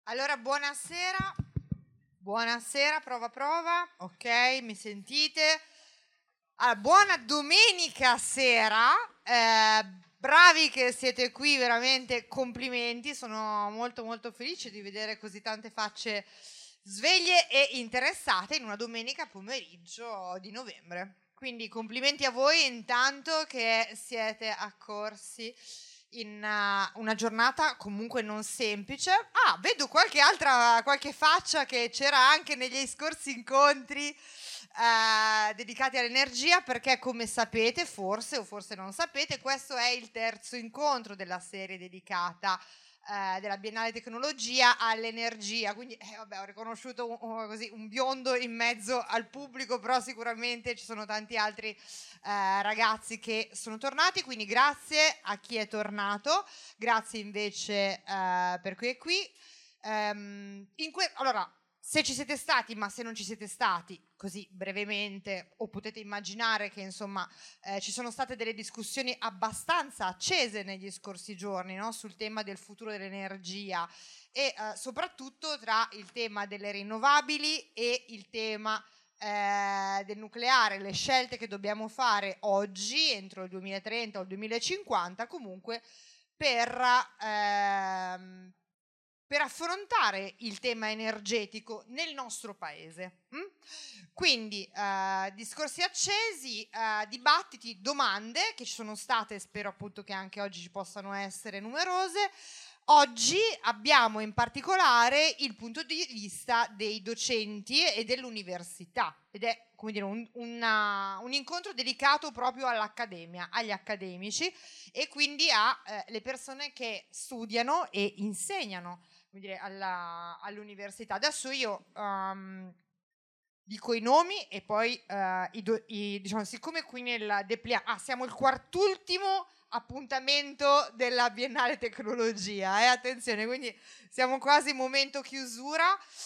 Allora, buonasera. Buonasera, prova. Ok, mi sentite? Allora, buona domenica sera. Bravi che siete qui, veramente complimenti. Sono molto molto felice di vedere così tante facce sveglie e interessate in una domenica pomeriggio di novembre. Quindi complimenti a voi intanto che siete accorsi in una giornata comunque non semplice. Vedo qualche faccia che c'era anche negli scorsi incontri dedicati all'energia, perché come sapete, forse o forse non sapete, questo è il terzo incontro della serie dedicata della Biennale Tecnologia all'energia. Quindi ho riconosciuto un biondo in mezzo al pubblico, però sicuramente ci sono tanti altri ragazzi che sono tornati, quindi grazie a chi è tornato, grazie invece per chi è qui. Allora, se ci siete stati, ma se non ci siete stati, così brevemente, o potete immaginare che insomma ci sono state delle discussioni abbastanza accese negli scorsi giorni, no? Sul tema del futuro dell'energia e soprattutto tra il tema delle rinnovabili e il tema del nucleare, le scelte che dobbiamo fare oggi, entro il 2030 o il 2050, comunque per affrontare il tema energetico nel nostro paese. Quindi discorsi accesi, dibattiti, domande che ci sono state, spero appunto che anche oggi ci possano essere numerose. Oggi abbiamo in particolare il punto di vista dei docenti e dell'università, ed è, come dire, un incontro dedicato proprio all'accademia, agli accademici e quindi alle persone che studiano e insegnano, come dire, all'università. Adesso io dico i nomi e poi diciamo, siccome qui nel siamo il quartultimo appuntamento della Biennale Tecnologia, attenzione, quindi siamo quasi in momento chiusura.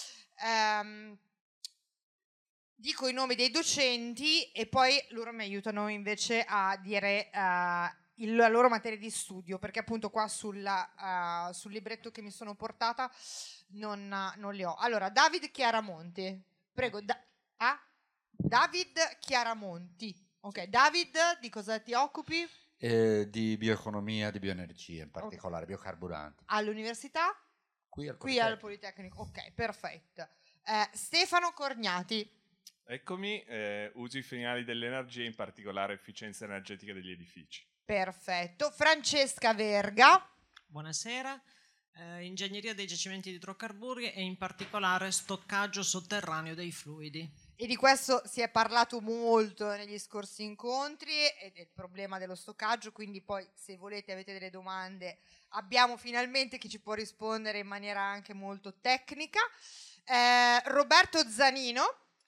Dico i nomi dei docenti e poi loro mi aiutano invece a dire la loro materia di studio, perché appunto qua sul libretto che mi sono portata non li ho. Allora, David Chiaramonti, prego. David Chiaramonti. Ok, David, di cosa ti occupi? Di bioeconomia, di bioenergia, in particolare biocarburanti. All'università? Qui al Politecnico. Ok, perfetto. Stefano Corgnati. Eccomi, usi finali dell'energia, in particolare efficienza energetica degli edifici. Perfetto. Francesca Verga. Buonasera. Ingegneria dei giacimenti di idrocarburi e in particolare stoccaggio sotterraneo dei fluidi. E di questo si è parlato molto negli scorsi incontri, e del problema dello stoccaggio, quindi poi se volete, avete delle domande, abbiamo finalmente chi ci può rispondere in maniera anche molto tecnica. Roberto Zanino.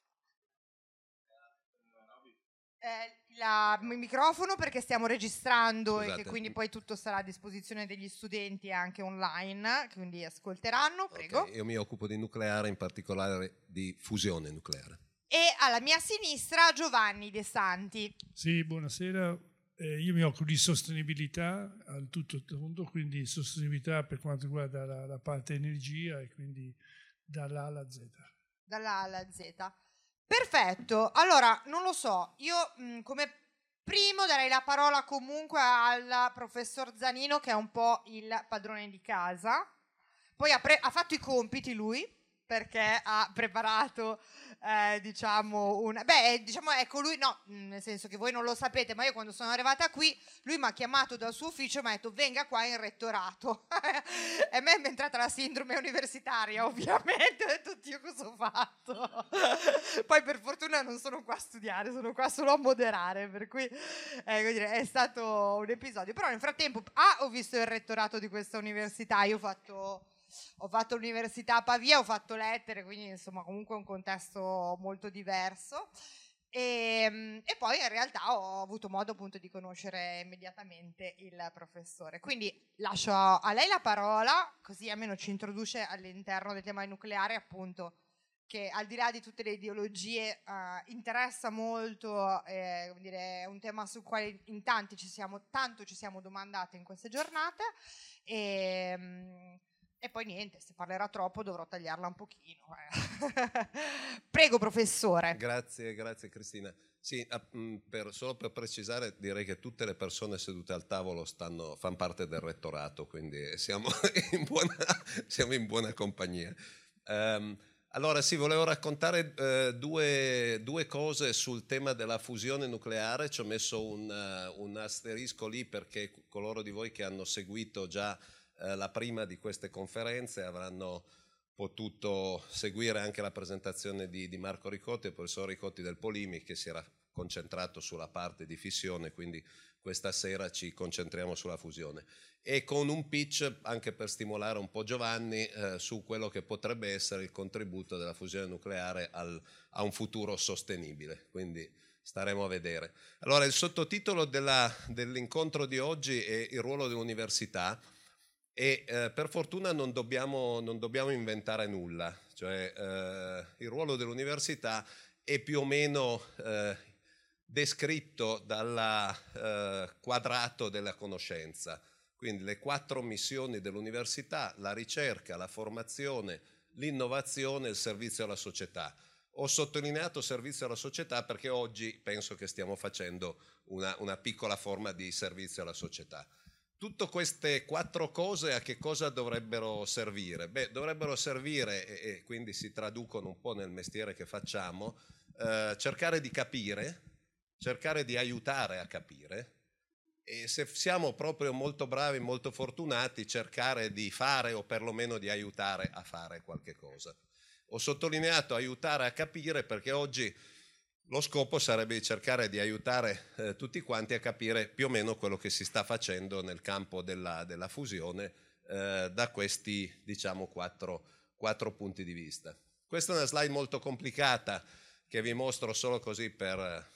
Il microfono, perché stiamo registrando. Scusate. E che quindi poi tutto sarà a disposizione degli studenti anche online, quindi ascolteranno. Prego. Okay, io mi occupo di nucleare, in particolare di fusione nucleare. E alla mia sinistra Giovanni De Santi. Sì, buonasera. Io mi occupo di sostenibilità al tutto tondo, quindi sostenibilità per quanto riguarda la parte energia e quindi dalla A alla Z. Dalla A alla Z. Perfetto. Allora, non lo so, io come primo darei la parola comunque al professor Zanino, che è un po' il padrone di casa. Poi ha fatto i compiti lui, perché ha preparato diciamo ecco lui, no, nel senso che voi non lo sapete, ma io quando sono arrivata qui lui mi ha chiamato dal suo ufficio e mi ha detto venga qua in rettorato e a me è entrata la sindrome universitaria, ovviamente. Ho detto Dio, cosa ho fatto? Poi per fortuna non sono qua a studiare, sono qua solo a moderare, per cui è stato un episodio. Però nel frattempo ho visto il rettorato di questa università. Io ho fatto l'università a Pavia, ho fatto lettere, quindi insomma comunque un contesto molto diverso. E poi in realtà ho avuto modo appunto di conoscere immediatamente il professore. Quindi lascio a lei la parola, così almeno ci introduce all'interno del tema nucleare, appunto, che al di là di tutte le ideologie interessa molto, è un tema sul quale in tanto ci siamo domandati in queste giornate. E poi niente, se parlerà troppo dovrò tagliarla un pochino. Prego, professore. Grazie Cristina. Sì, solo per precisare, direi che tutte le persone sedute al tavolo fanno parte del rettorato, quindi siamo in buona compagnia. Allora sì, volevo raccontare due cose sul tema della fusione nucleare. Ci ho messo un asterisco lì perché coloro di voi che hanno seguito già la prima di queste conferenze avranno potuto seguire anche la presentazione di Marco Ricotti, il professor Ricotti del Polimi, che si era concentrato sulla parte di fissione, quindi questa sera ci concentriamo sulla fusione. E con un pitch anche per stimolare un po' Giovanni su quello che potrebbe essere il contributo della fusione nucleare a un futuro sostenibile, quindi staremo a vedere. Allora, il sottotitolo dell'incontro di oggi è il ruolo dell'università. E per fortuna non dobbiamo inventare nulla, cioè il ruolo dell'università è più o meno descritto dal quadrato della conoscenza, quindi le 4 missioni dell'università: la ricerca, la formazione, l'innovazione e il servizio alla società. Ho sottolineato servizio alla società perché oggi penso che stiamo facendo una piccola forma di servizio alla società. Tutte queste 4 cose a che cosa dovrebbero servire? Beh, dovrebbero servire, e quindi si traducono un po' nel mestiere che facciamo, cercare di capire, cercare di aiutare a capire, e se siamo proprio molto bravi, molto fortunati, cercare di fare o perlomeno di aiutare a fare qualche cosa. Ho sottolineato aiutare a capire perché oggi lo scopo sarebbe di cercare di aiutare tutti quanti a capire più o meno quello che si sta facendo nel campo della fusione da questi, diciamo, 4 punti di vista. Questa è una slide molto complicata che vi mostro solo così per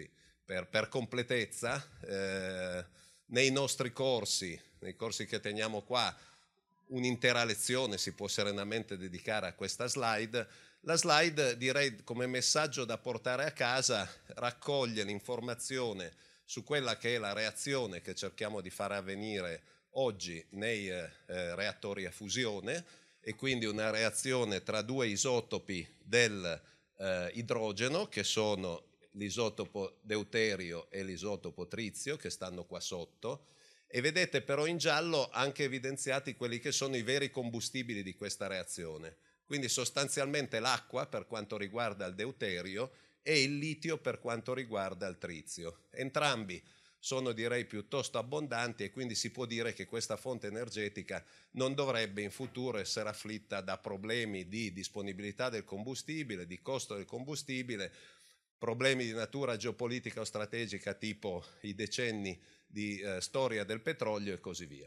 completezza. Nei nostri corsi, nei corsi che teniamo qua, un'intera lezione si può serenamente dedicare a questa slide. La slide, direi, come messaggio da portare a casa, raccoglie l'informazione su quella che è la reazione che cerchiamo di fare avvenire oggi nei reattori a fusione, e quindi una reazione tra 2 isotopi del idrogeno, che sono l'isotopo deuterio e l'isotopo trizio, che stanno qua sotto, e vedete però in giallo anche evidenziati quelli che sono i veri combustibili di questa reazione. Quindi sostanzialmente l'acqua per quanto riguarda il deuterio e il litio per quanto riguarda il trizio. Entrambi sono, direi, piuttosto abbondanti, e quindi si può dire che questa fonte energetica non dovrebbe in futuro essere afflitta da problemi di disponibilità del combustibile, di costo del combustibile, problemi di natura geopolitica o strategica tipo i decenni di storia del petrolio e così via.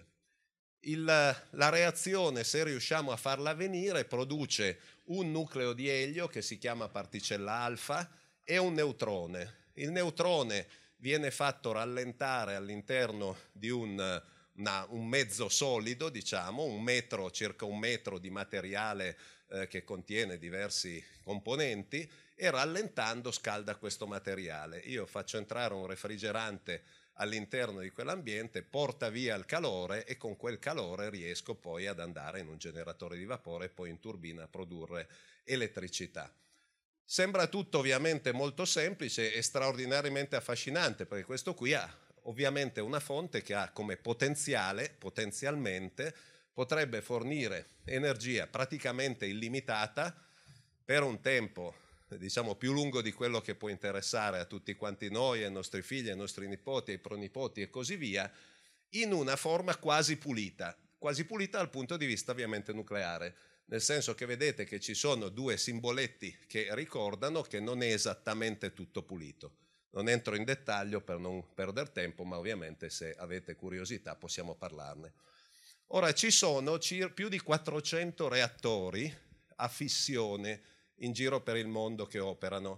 La reazione, se riusciamo a farla avvenire, produce un nucleo di elio che si chiama particella alfa e un neutrone. Il neutrone viene fatto rallentare all'interno di un mezzo solido, diciamo, circa un metro di materiale che contiene diversi componenti, e rallentando scalda questo materiale. Io faccio entrare un refrigerante all'interno di quell'ambiente, porta via il calore, e con quel calore riesco poi ad andare in un generatore di vapore e poi in turbina a produrre elettricità. Sembra tutto ovviamente molto semplice e straordinariamente affascinante, perché questo qui ha ovviamente una fonte che ha come potenzialmente potrebbe fornire energia praticamente illimitata per un tempo, diciamo, più lungo di quello che può interessare a tutti quanti noi, ai nostri figli, ai nostri nipoti, ai pronipoti e così via, in una forma quasi pulita dal punto di vista ovviamente nucleare, nel senso che vedete che ci sono 2 simboletti che ricordano che non è esattamente tutto pulito. Non entro in dettaglio per non perdere tempo, ma ovviamente se avete curiosità possiamo parlarne. Ora, ci sono più di 400 reattori a fissione in giro per il mondo che operano,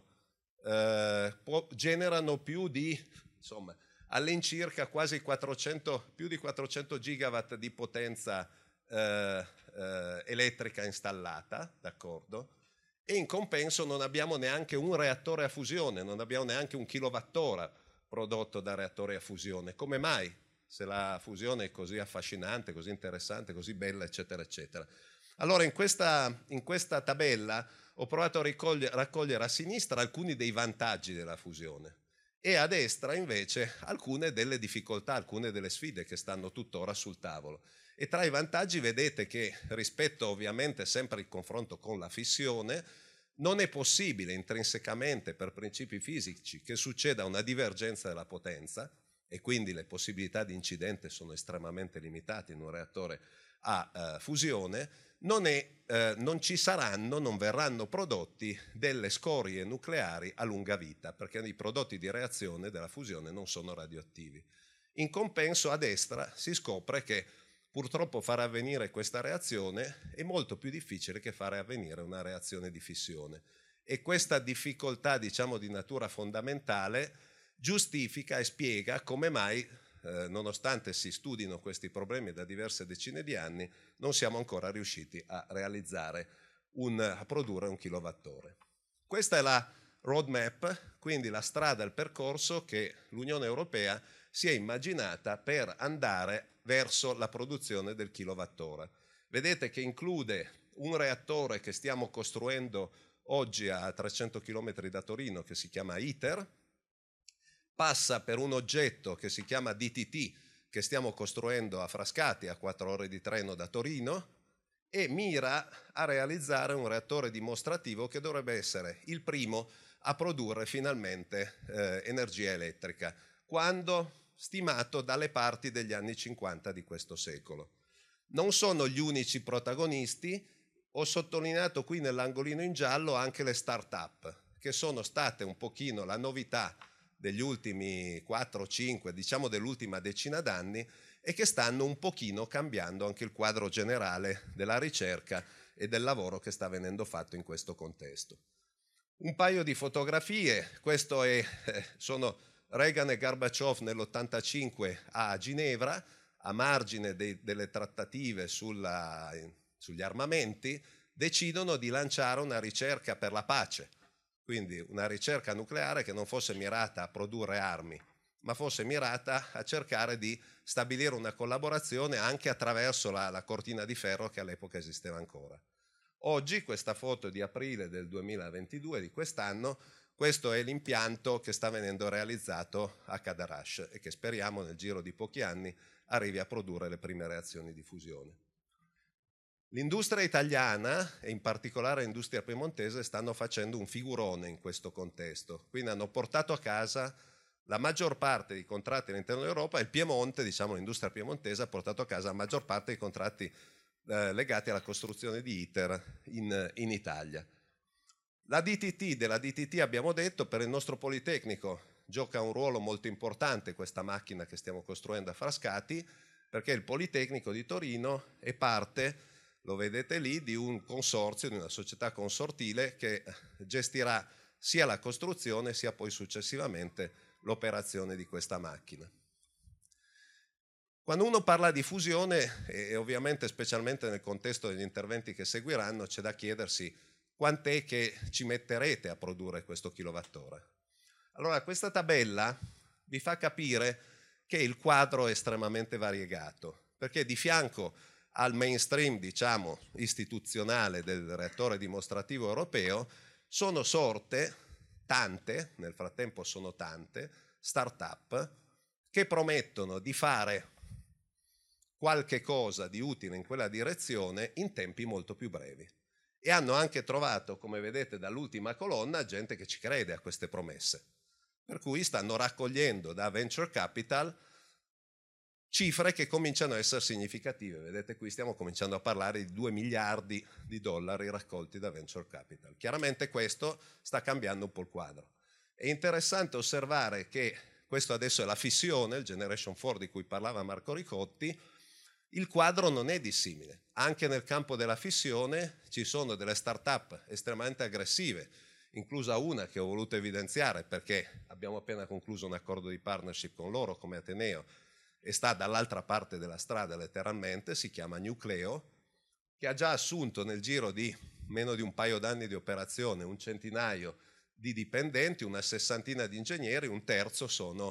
generano più di, insomma, all'incirca quasi più di 400 gigawatt di potenza elettrica installata, d'accordo? E in compenso non abbiamo neanche un reattore a fusione, non abbiamo neanche un kilowattora prodotto da reattori a fusione. Come mai? se la fusione è così affascinante, così interessante, così bella, eccetera, eccetera. Allora in questa tabella ho provato a raccogliere a sinistra alcuni dei vantaggi della fusione e a destra invece alcune delle difficoltà, alcune delle sfide che stanno tuttora sul tavolo. E tra i vantaggi vedete che rispetto ovviamente sempre al confronto con la fissione non è possibile intrinsecamente per principi fisici che succeda una divergenza della potenza e quindi le possibilità di incidente sono estremamente limitate in un reattore a fusione. Non ci saranno, non verranno prodotti delle scorie nucleari a lunga vita perché i prodotti di reazione della fusione non sono radioattivi. In compenso a destra si scopre che purtroppo fare avvenire questa reazione è molto più difficile che fare avvenire una reazione di fissione e questa difficoltà, diciamo, di natura fondamentale giustifica e spiega come mai, nonostante si studino questi problemi da diverse decine di anni, non siamo ancora riusciti a produrre un kilowattora. Questa è la roadmap, quindi la strada, il percorso che l'Unione Europea si è immaginata per andare verso la produzione del kilowattora. Vedete che include un reattore che stiamo costruendo oggi a 300 km da Torino che si chiama ITER, passa per un oggetto che si chiama DTT che stiamo costruendo a Frascati a 4 ore di treno da Torino e mira a realizzare un reattore dimostrativo che dovrebbe essere il primo a produrre finalmente energia elettrica, quando stimato dalle parti degli anni 50 di questo secolo. Non sono gli unici protagonisti, ho sottolineato qui nell'angolino in giallo anche le start-up, che sono state un pochino la novità degli ultimi 4-5, diciamo dell'ultima decina d'anni, e che stanno un pochino cambiando anche il quadro generale della ricerca e del lavoro che sta venendo fatto in questo contesto. Un paio di fotografie, questo sono Reagan e Gorbaciov nell'85 a Ginevra, a margine delle trattative sugli armamenti, decidono di lanciare una ricerca per la pace, quindi una ricerca nucleare che non fosse mirata a produrre armi, ma fosse mirata a cercare di stabilire una collaborazione anche attraverso la cortina di ferro che all'epoca esisteva ancora. Oggi, questa foto di aprile del 2022, di quest'anno, questo è l'impianto che sta venendo realizzato a Cadarache e che speriamo nel giro di pochi anni arrivi a produrre le prime reazioni di fusione. L'industria italiana e in particolare l'industria piemontese stanno facendo un figurone in questo contesto, quindi hanno portato a casa la maggior parte dei contratti all'interno dell'Europa e il Piemonte, diciamo l'industria piemontese, ha portato a casa la maggior parte dei contratti legati alla costruzione di ITER in Italia. Della DTT abbiamo detto, per il nostro Politecnico gioca un ruolo molto importante questa macchina che stiamo costruendo a Frascati, perché il Politecnico di Torino è parte, lo vedete lì, di un consorzio, di una società consortile che gestirà sia la costruzione sia poi successivamente l'operazione di questa macchina. Quando uno parla di fusione, e ovviamente specialmente nel contesto degli interventi che seguiranno, c'è da chiedersi quant'è che ci metterete a produrre questo kilowattora. Allora, questa tabella vi fa capire che il quadro è estremamente variegato, perché di fianco al mainstream, diciamo, istituzionale del reattore dimostrativo europeo, sono sorte tante, nel frattempo sono tante, start-up che promettono di fare qualche cosa di utile in quella direzione in tempi molto più brevi. E hanno anche trovato, come vedete dall'ultima colonna, gente che ci crede a queste promesse. Per cui stanno raccogliendo da venture capital cifre che cominciano a essere significative. Vedete qui stiamo cominciando a parlare di 2 miliardi di dollari raccolti da venture capital. Chiaramente questo sta cambiando un po' il quadro. È interessante osservare che questo adesso è la fissione, il Generation 4 di cui parlava Marco Ricotti. Il quadro non è dissimile. Anche nel campo della fissione ci sono delle start-up estremamente aggressive, inclusa una che ho voluto evidenziare perché abbiamo appena concluso un accordo di partnership con loro come Ateneo e sta dall'altra parte della strada letteralmente, si chiama Nucleo, che ha già assunto nel giro di meno di un paio d'anni di operazione un centinaio di dipendenti, una sessantina di ingegneri, un terzo sono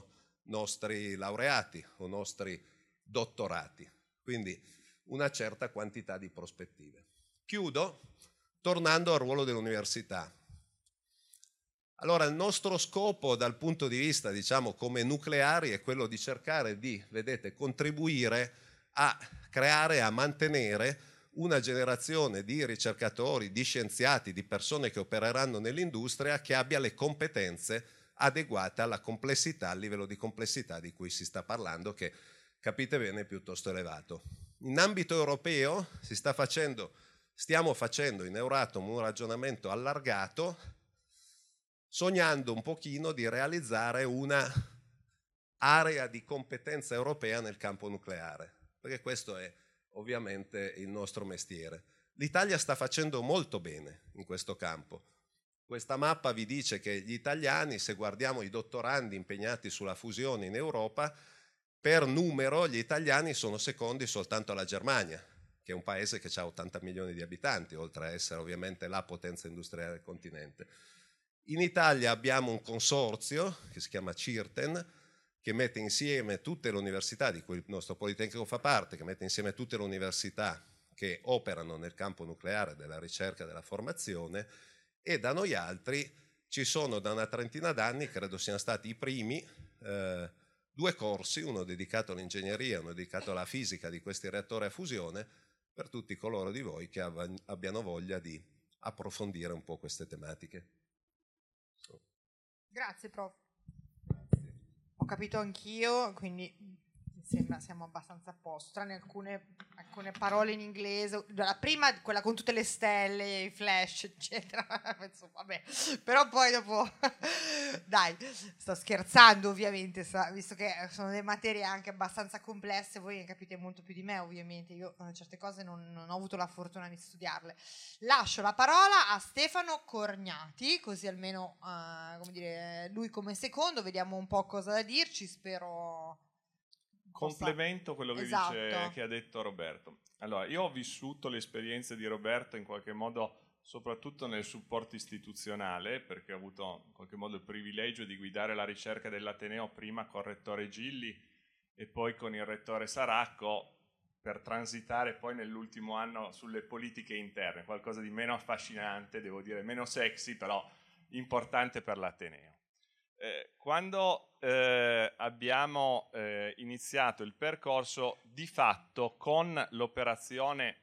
nostri laureati o nostri dottorati. Quindi una certa quantità di prospettive. Chiudo tornando al ruolo dell'università. Allora, il nostro scopo dal punto di vista, diciamo, come nucleari è quello di cercare di, vedete, contribuire a creare, a mantenere una generazione di ricercatori, di scienziati, di persone che opereranno nell'industria che abbia le competenze adeguate alla complessità, al livello di complessità di cui si sta parlando, che capite bene è piuttosto elevato. In ambito europeo stiamo facendo in Euratom un ragionamento allargato, sognando un pochino di realizzare una area di competenza europea nel campo nucleare, perché questo è ovviamente il nostro mestiere. L'Italia sta facendo molto bene in questo campo. Questa mappa vi dice che gli italiani, se guardiamo i dottorandi impegnati sulla fusione in Europa, per numero gli italiani sono secondi soltanto alla Germania, che è un paese che ha 80 milioni di abitanti, oltre a essere ovviamente la potenza industriale del continente. In Italia abbiamo un consorzio che si chiama CIRTEN, che mette insieme tutte le università, di cui il nostro Politecnico fa parte, che mette insieme tutte le università che operano nel campo nucleare, della ricerca e della formazione, e da noi altri ci sono da una trentina d'anni, credo siano stati i primi, 2 corsi, uno dedicato all'ingegneria e uno dedicato alla fisica di questi reattori a fusione, per tutti coloro di voi che abbiano voglia di approfondire un po' queste tematiche. Grazie, prof. Ho capito anch'io, quindi mi sembra siamo abbastanza a posto, tranne alcune parole in inglese. La prima, quella con tutte le stelle, i flash, eccetera. Penso, vabbè. Però poi dopo, dai, sto scherzando ovviamente, visto che sono delle materie anche abbastanza complesse, voi ne capite molto più di me ovviamente, io certe cose non ho avuto la fortuna di studiarle. Lascio la parola a Stefano Corgnati, così almeno come dire, lui come secondo, vediamo un po' cosa da dirci, spero... Complemento quello che Esatto. dice, che ha detto Roberto. Allora, io ho vissuto l'esperienza di Roberto in qualche modo soprattutto nel supporto istituzionale, perché ho avuto in qualche modo il privilegio di guidare la ricerca dell'Ateneo prima con il rettore Gilli e poi con il rettore Saracco, per transitare poi nell'ultimo anno sulle politiche interne, qualcosa di meno affascinante, devo dire, meno sexy, però importante per l'Ateneo. Quando abbiamo iniziato il percorso, di fatto con l'operazione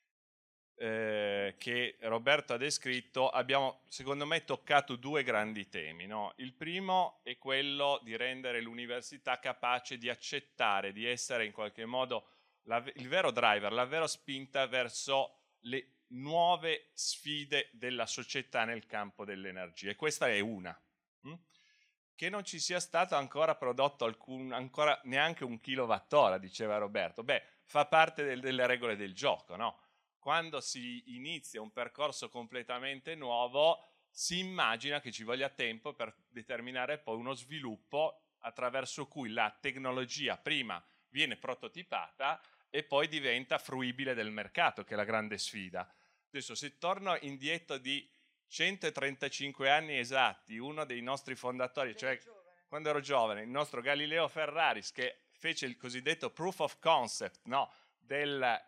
che Roberto ha descritto, abbiamo secondo me toccato 2 grandi temi, no? Il primo è quello di rendere l'università capace di accettare, di essere in qualche modo il vero driver, la vera spinta verso le nuove sfide della società nel campo dell'energia, e questa è una. Che non ci sia stato ancora prodotto ancora neanche 1 kilowattora, diceva Roberto, fa parte delle regole del gioco, no? Quando si inizia un percorso completamente nuovo, si immagina che ci voglia tempo per determinare poi uno sviluppo attraverso cui la tecnologia prima viene prototipata e poi diventa fruibile del mercato, che è la grande sfida. Adesso, se torno indietro di 135 anni esatti, uno dei nostri fondatori, cioè quando ero giovane, il nostro Galileo Ferraris, che fece il cosiddetto proof of concept, no, del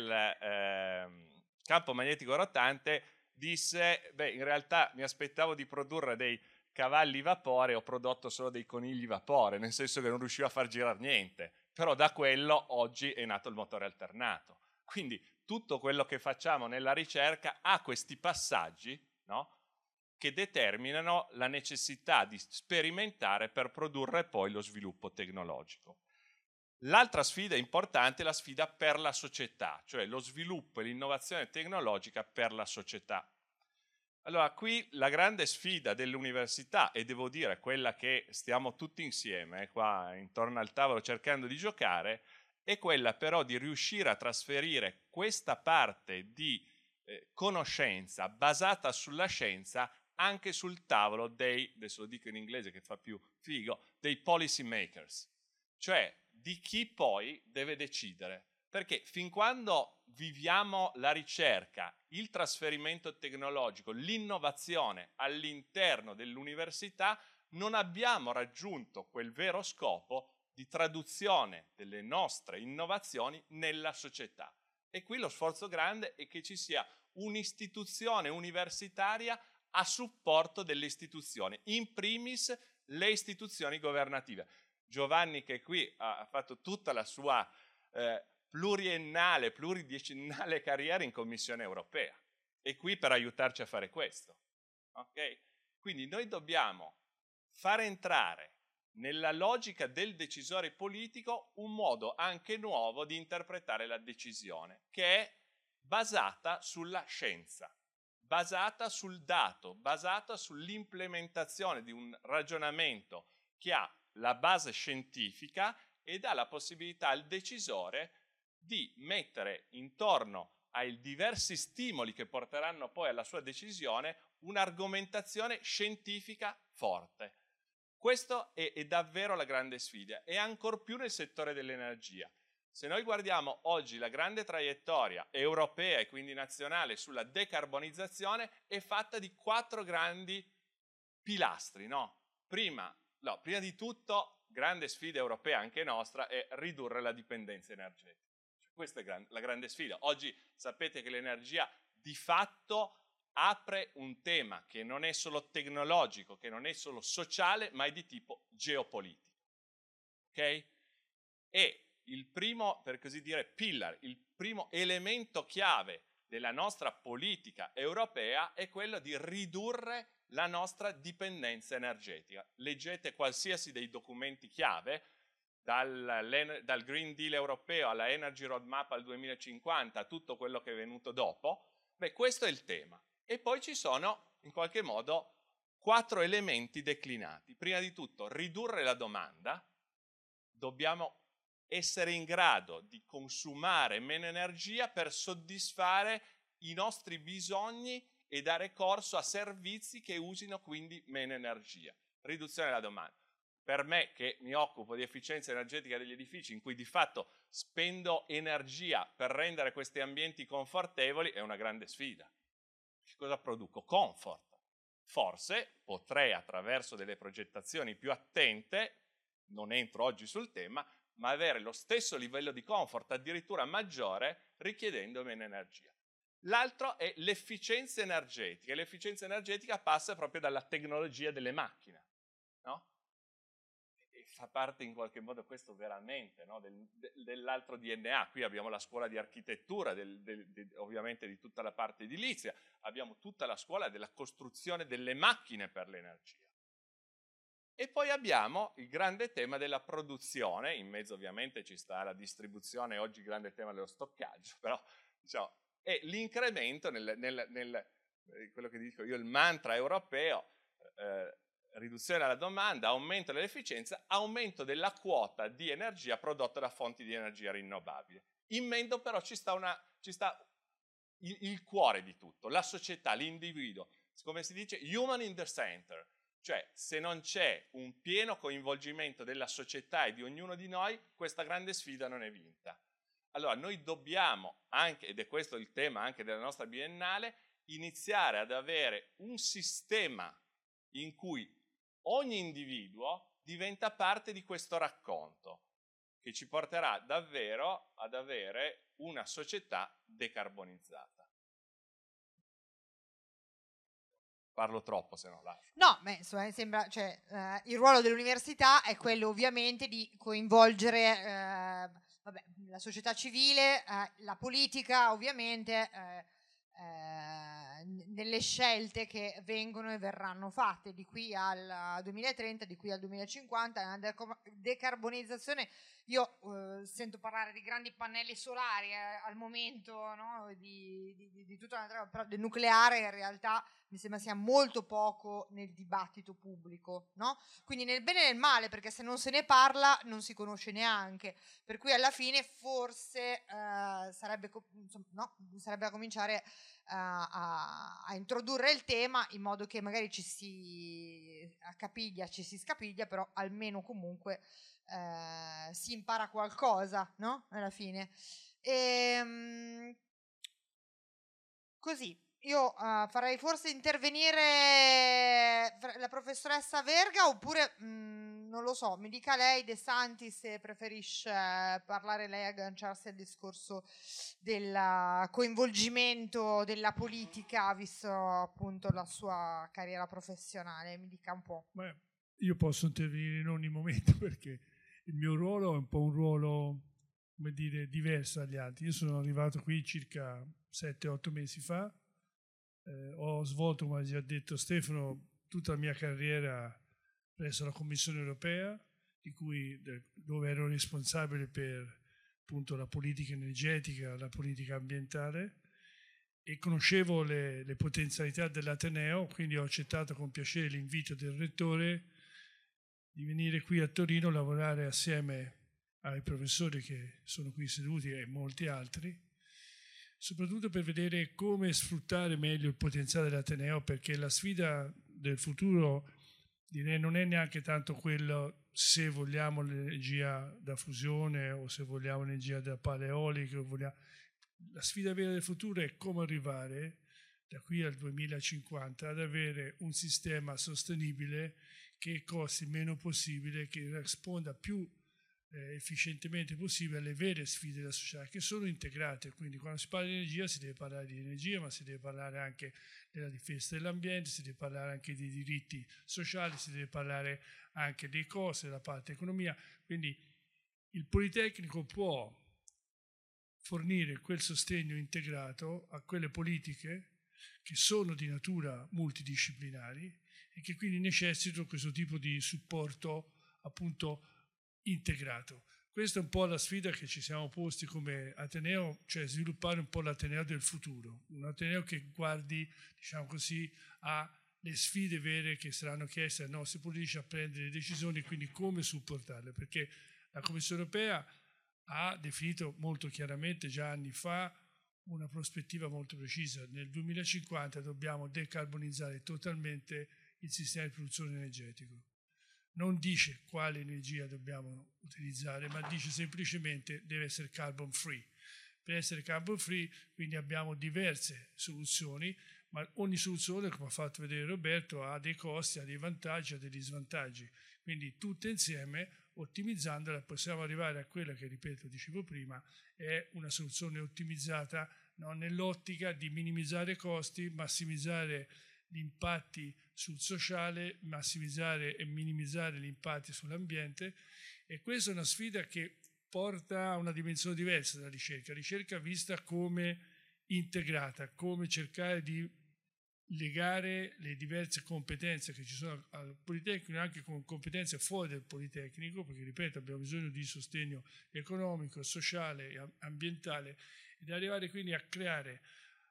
campo magnetico rotante, disse, in realtà mi aspettavo di produrre dei cavalli vapore, ho prodotto solo dei conigli vapore, nel senso che non riuscivo a far girare niente, però da quello oggi è nato il motore alternato. Quindi tutto quello che facciamo nella ricerca ha questi passaggi, no, che determinano la necessità di sperimentare per produrre poi lo sviluppo tecnologico. L'altra sfida importante è la sfida per la società, cioè lo sviluppo e l'innovazione tecnologica per la società. Allora, qui la grande sfida dell'università, e devo dire quella che stiamo tutti insieme qua intorno al tavolo cercando di giocare, è quella però di riuscire a trasferire questa parte di conoscenza basata sulla scienza anche sul tavolo dei, adesso lo dico in inglese che fa più figo, dei policy makers, cioè di chi poi deve decidere. Perché fin quando viviamo la ricerca, il trasferimento tecnologico, l'innovazione all'interno dell'università, non abbiamo raggiunto quel vero scopo di traduzione delle nostre innovazioni nella società. E qui lo sforzo grande è che ci sia un'istituzione universitaria a supporto delle istituzioni, in primis le istituzioni governative. Giovanni, che qui ha fatto tutta la sua pluriennale, pluridecennale carriera in Commissione europea, è qui per aiutarci a fare questo. Okay? Quindi noi dobbiamo far entrare nella logica del decisore politico un modo anche nuovo di interpretare la decisione, che è basata sulla scienza, basata sul dato, basata sull'implementazione di un ragionamento che ha la base scientifica e dà la possibilità al decisore di mettere intorno ai diversi stimoli che porteranno poi alla sua decisione un'argomentazione scientifica forte. Questo è davvero la grande sfida, e ancor più nel settore dell'energia. Se noi guardiamo oggi la grande traiettoria europea e quindi nazionale sulla decarbonizzazione, è fatta di 4 grandi pilastri, no? Prima di tutto, grande sfida europea anche nostra è ridurre la dipendenza energetica. Questa è la grande sfida. Oggi sapete che l'energia di fatto apre un tema che non è solo tecnologico, che non è solo sociale, ma è di tipo geopolitico. Ok? E il primo, per così dire, pillar, il primo elemento chiave della nostra politica europea è quello di ridurre la nostra dipendenza energetica. Leggete qualsiasi dei documenti chiave, dal Green Deal europeo alla Energy Roadmap al 2050, tutto quello che è venuto dopo. Questo è il tema. E poi ci sono, in qualche modo, 4 elementi declinati. Prima di tutto, ridurre la domanda. Dobbiamo essere in grado di consumare meno energia per soddisfare i nostri bisogni e dare corso a servizi che usino quindi meno energia. Riduzione della domanda. Per me, che mi occupo di efficienza energetica degli edifici, in cui di fatto spendo energia per rendere questi ambienti confortevoli, è una grande sfida. Cosa produco? Comfort. Forse potrei, attraverso delle progettazioni più attente, non entro oggi sul tema, ma avere lo stesso livello di comfort, addirittura maggiore, richiedendo meno energia. L'altro è l'efficienza energetica. L'efficienza energetica passa proprio dalla tecnologia delle macchine, no? E fa parte in qualche modo questo veramente, no? dell'altro DNA. Qui abbiamo la scuola di architettura, ovviamente di tutta la parte edilizia, abbiamo tutta la scuola della costruzione delle macchine per l'energia. E poi abbiamo il grande tema della produzione, in mezzo ovviamente ci sta la distribuzione, oggi il grande tema dello stoccaggio, però diciamo, è l'incremento quello che dico io, il mantra europeo, riduzione della domanda, aumento dell'efficienza, aumento della quota di energia prodotta da fonti di energia rinnovabile. In mezzo però ci sta il cuore di tutto, la società, l'individuo, come si dice, human in the center. Cioè, se non c'è un pieno coinvolgimento della società e di ognuno di noi, questa grande sfida non è vinta. Allora, noi dobbiamo anche, ed è questo il tema anche della nostra biennale, iniziare ad avere un sistema in cui ogni individuo diventa parte di questo racconto, che ci porterà davvero ad avere una società decarbonizzata. Parlo troppo, se no lascio. No, insomma, sembra, il ruolo dell'università è quello ovviamente di coinvolgere la società civile, la politica ovviamente, nelle scelte che vengono e verranno fatte di qui al 2030, di qui al 2050, la decarbonizzazione. Io sento parlare di grandi pannelli solari al momento, no? di tutta una, però del nucleare in realtà mi sembra sia molto poco nel dibattito pubblico, no? Quindi nel bene e nel male, perché se non se ne parla non si conosce neanche, per cui alla fine forse sarebbe da cominciare a introdurre il tema in modo che magari ci si scapiglia, però almeno comunque si impara qualcosa, no? Alla fine. Così, io farei forse intervenire la professoressa Verga, oppure non lo so, mi dica lei, De Santis, se preferisce parlare lei, agganciarsi al discorso del coinvolgimento della politica, visto appunto la sua carriera professionale. Mi dica un po'. Beh, io posso intervenire in ogni momento perché il mio ruolo è un po' un ruolo, come dire, diverso dagli altri. Io sono arrivato qui circa 7-8 mesi fa, ho svolto, come ha già detto Stefano, tutta la mia carriera presso la Commissione europea, dove ero responsabile per appunto la politica energetica, la politica ambientale, e conoscevo le potenzialità dell'Ateneo, quindi ho accettato con piacere l'invito del rettore di venire qui a Torino a lavorare assieme ai professori che sono qui seduti e molti altri, soprattutto per vedere come sfruttare meglio il potenziale dell'Ateneo, perché la sfida del futuro, direi, non è neanche tanto quello se vogliamo l'energia da fusione o se vogliamo l'energia da pale eoliche. La sfida vera del futuro è come arrivare da qui al 2050 ad avere un sistema sostenibile che costi meno possibile, che risponda più efficientemente possibile alle vere sfide della società, che sono integrate. Quindi quando si parla di energia si deve parlare di energia, ma si deve parlare anche della difesa dell'ambiente, si deve parlare anche dei diritti sociali, si deve parlare anche dei costi, della parte economia. Quindi il Politecnico può fornire quel sostegno integrato a quelle politiche che sono di natura multidisciplinari e che quindi necessitano questo tipo di supporto appunto integrato. Questa è un po' la sfida che ci siamo posti come Ateneo, cioè sviluppare un po' l'Ateneo del futuro, un Ateneo che guardi, diciamo così, alle sfide vere che saranno chieste ai nostri politici a prendere decisioni e quindi come supportarle, perché la Commissione europea ha definito molto chiaramente già anni fa una prospettiva molto precisa. Nel 2050 dobbiamo decarbonizzare totalmente il sistema di produzione energetico. Non dice quale energia dobbiamo utilizzare, ma dice semplicemente deve essere carbon free. Per essere carbon free, quindi abbiamo diverse soluzioni, ma ogni soluzione, come ha fatto vedere Roberto, ha dei costi, ha dei vantaggi, ha degli svantaggi. Quindi tutte insieme, ottimizzandola, possiamo arrivare a quella che, ripeto, dicevo prima, è una soluzione ottimizzata, no? Nell'ottica di minimizzare i costi, massimizzare gli impatti sul sociale, massimizzare e minimizzare gli impatti sull'ambiente, e questa è una sfida che porta a una dimensione diversa della ricerca vista come integrata, come cercare di legare le diverse competenze che ci sono al Politecnico anche con competenze fuori del Politecnico, perché ripeto abbiamo bisogno di sostegno economico, sociale e ambientale, ed arrivare quindi a creare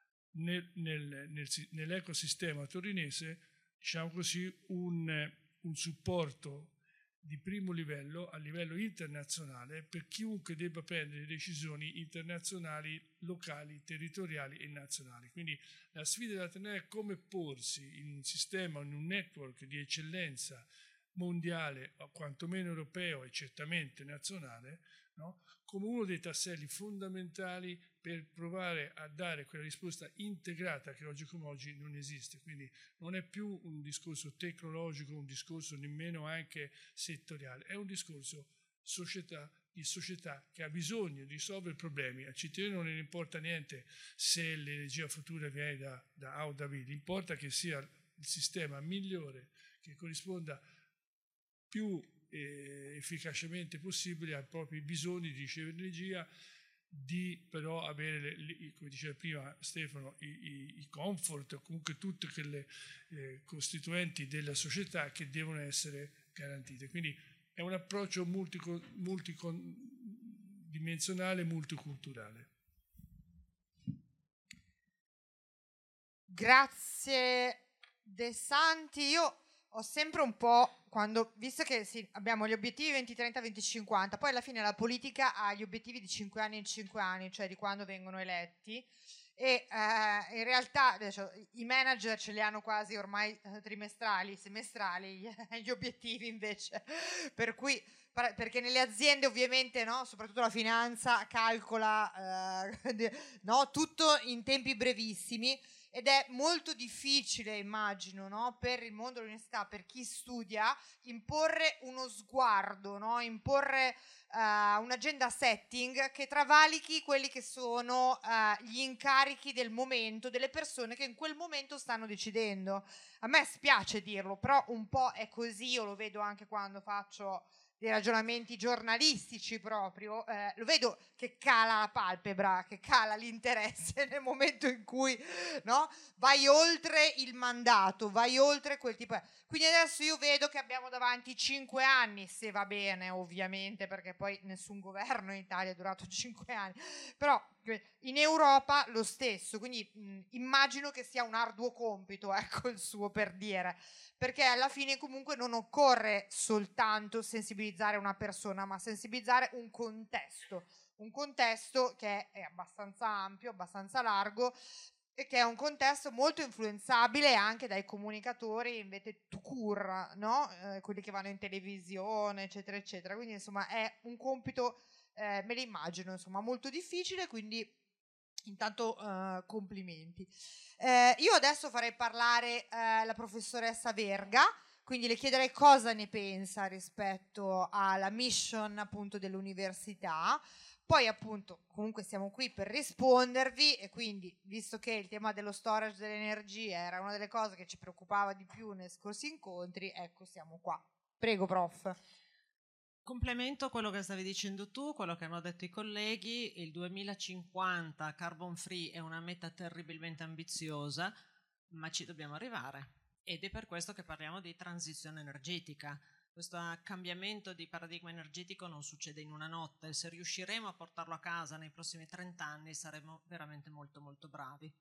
nell'ecosistema torinese, diciamo così, un supporto di primo livello a livello internazionale per chiunque debba prendere decisioni internazionali, locali, territoriali e nazionali. Quindi la sfida dell'Ateneo è come porsi in un sistema, in un network di eccellenza mondiale, o quantomeno europeo e certamente nazionale, no? Come uno dei tasselli fondamentali per provare a dare quella risposta integrata che oggi come oggi non esiste. Quindi non è più un discorso tecnologico, un discorso nemmeno anche settoriale, è un discorso di società che ha bisogno di risolvere problemi. Al cittadino non ne importa niente se l'energia futura viene da A o da B, gli importa che sia il sistema migliore, che corrisponda più efficacemente possibile ai propri bisogni di ricevere energia, di però avere, come diceva prima Stefano, i comfort, o comunque tutte quelle costituenti della società che devono essere garantite. Quindi è un approccio multidimensionale, multiculturale. Grazie De Santi. Io ho sempre un po', visto che sì, abbiamo gli obiettivi 2030-2050, poi alla fine la politica ha gli obiettivi di 5 anni in 5 anni, cioè di quando vengono eletti, e in realtà i manager ce li hanno quasi ormai trimestrali, semestrali, gli obiettivi invece, per cui, perché nelle aziende ovviamente, no, soprattutto la finanza calcola no, tutto in tempi brevissimi. ed è molto difficile, immagino, no? Per il mondo dell'università, per chi studia, imporre uno sguardo, no? Imporre un agenda setting che travalichi quelli che sono gli incarichi del momento, delle persone che in quel momento stanno decidendo. A me spiace dirlo, però un po' è così, io lo vedo anche quando faccio dei ragionamenti giornalistici proprio, lo vedo che cala la palpebra, che cala l'interesse nel momento in cui, no, vai oltre il mandato, vai oltre quel tipo. Quindi adesso io vedo che abbiamo davanti 5 anni, se va bene ovviamente, perché poi nessun governo in Italia è durato 5 anni, però in Europa lo stesso, quindi immagino che sia un arduo compito, ecco il suo, per dire, perché alla fine comunque non occorre soltanto sensibilizzare una persona, ma sensibilizzare un contesto che è abbastanza ampio, abbastanza largo, e che è un contesto molto influenzabile anche dai comunicatori invece tout court, no? Quelli che vanno in televisione, eccetera, eccetera. Quindi insomma è un compito, me lo immagino, insomma, molto difficile, quindi intanto complimenti. Io adesso farei parlare la professoressa Verga, quindi le chiederei cosa ne pensa rispetto alla mission appunto dell'università. Poi appunto comunque siamo qui per rispondervi, e quindi visto che il tema dello storage dell'energia era una delle cose che ci preoccupava di più nei scorsi incontri, ecco, siamo qua. Prego, prof. Complemento quello che stavi dicendo tu, quello che hanno detto i colleghi. Il 2050 carbon free è una meta terribilmente ambiziosa, ma ci dobbiamo arrivare, ed è per questo che parliamo di transizione energetica. Questo cambiamento di paradigma energetico non succede in una notte. Se riusciremo a portarlo a casa nei prossimi 30 anni saremo veramente molto molto bravi.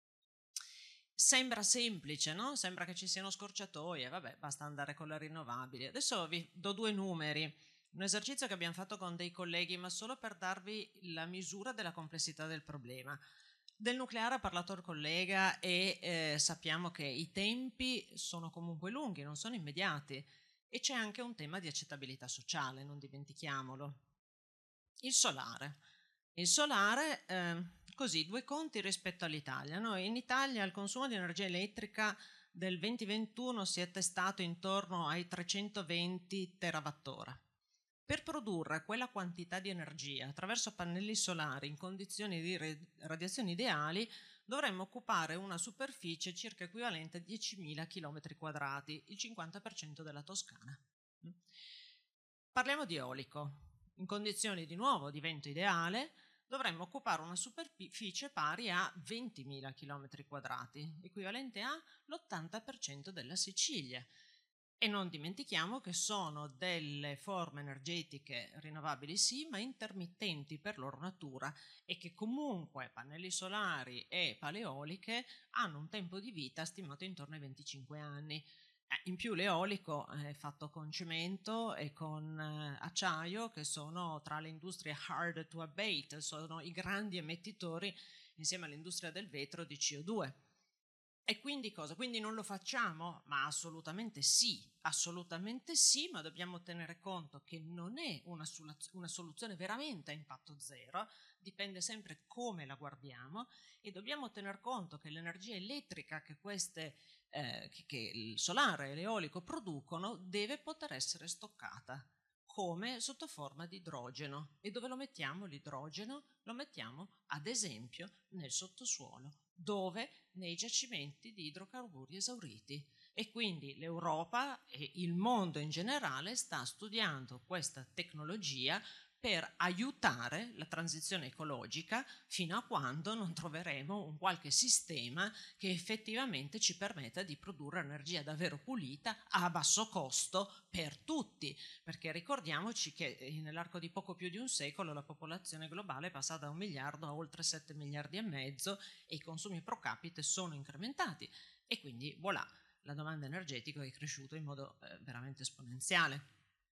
Sembra semplice, no? Sembra che ci siano scorciatoie, vabbè, basta andare con le rinnovabili. Adesso vi do 2 numeri, un esercizio che abbiamo fatto con dei colleghi, ma solo per darvi la misura della complessità del problema. Del nucleare ha parlato il collega e sappiamo che i tempi sono comunque lunghi, non sono immediati, e c'è anche un tema di accettabilità sociale, non dimentichiamolo. Il solare. Il solare, così, 2 conti rispetto all'Italia. Noi in Italia il consumo di energia elettrica del 2021 si è attestato intorno ai 320 terawattora. Per produrre quella quantità di energia attraverso pannelli solari in condizioni di radiazione ideali dovremmo occupare una superficie circa equivalente a 10.000 km², il 50% della Toscana. Parliamo di eolico. In condizioni di nuovo di vento ideale dovremmo occupare una superficie pari a 20.000 km², equivalente all'80% della Sicilia. E non dimentichiamo che sono delle forme energetiche rinnovabili sì, ma intermittenti per loro natura, e che comunque pannelli solari e pale eoliche hanno un tempo di vita stimato intorno ai 25 anni. In più l'eolico è fatto con cemento e con acciaio, che sono tra le industrie hard to abate, sono i grandi emettitori insieme all'industria del vetro di CO2. E quindi cosa? Quindi non lo facciamo? Ma assolutamente sì, ma dobbiamo tenere conto che non è una soluzione veramente a impatto zero, dipende sempre come la guardiamo, e dobbiamo tener conto che l'energia elettrica che che il solare e l'eolico producono deve poter essere stoccata, come sotto forma di idrogeno. E dove lo mettiamo l'idrogeno? Lo mettiamo ad esempio nel sottosuolo, dove? Nei giacimenti di idrocarburi esauriti. E quindi l'Europa e il mondo in generale sta studiando questa tecnologia per aiutare la transizione ecologica, fino a quando non troveremo un qualche sistema che effettivamente ci permetta di produrre energia davvero pulita a basso costo per tutti, perché ricordiamoci che nell'arco di poco più di un secolo la popolazione globale è passata da 1 miliardo a oltre 7 miliardi e mezzo, e i consumi pro capite sono incrementati, e quindi voilà, la domanda energetica è cresciuta in modo veramente esponenziale.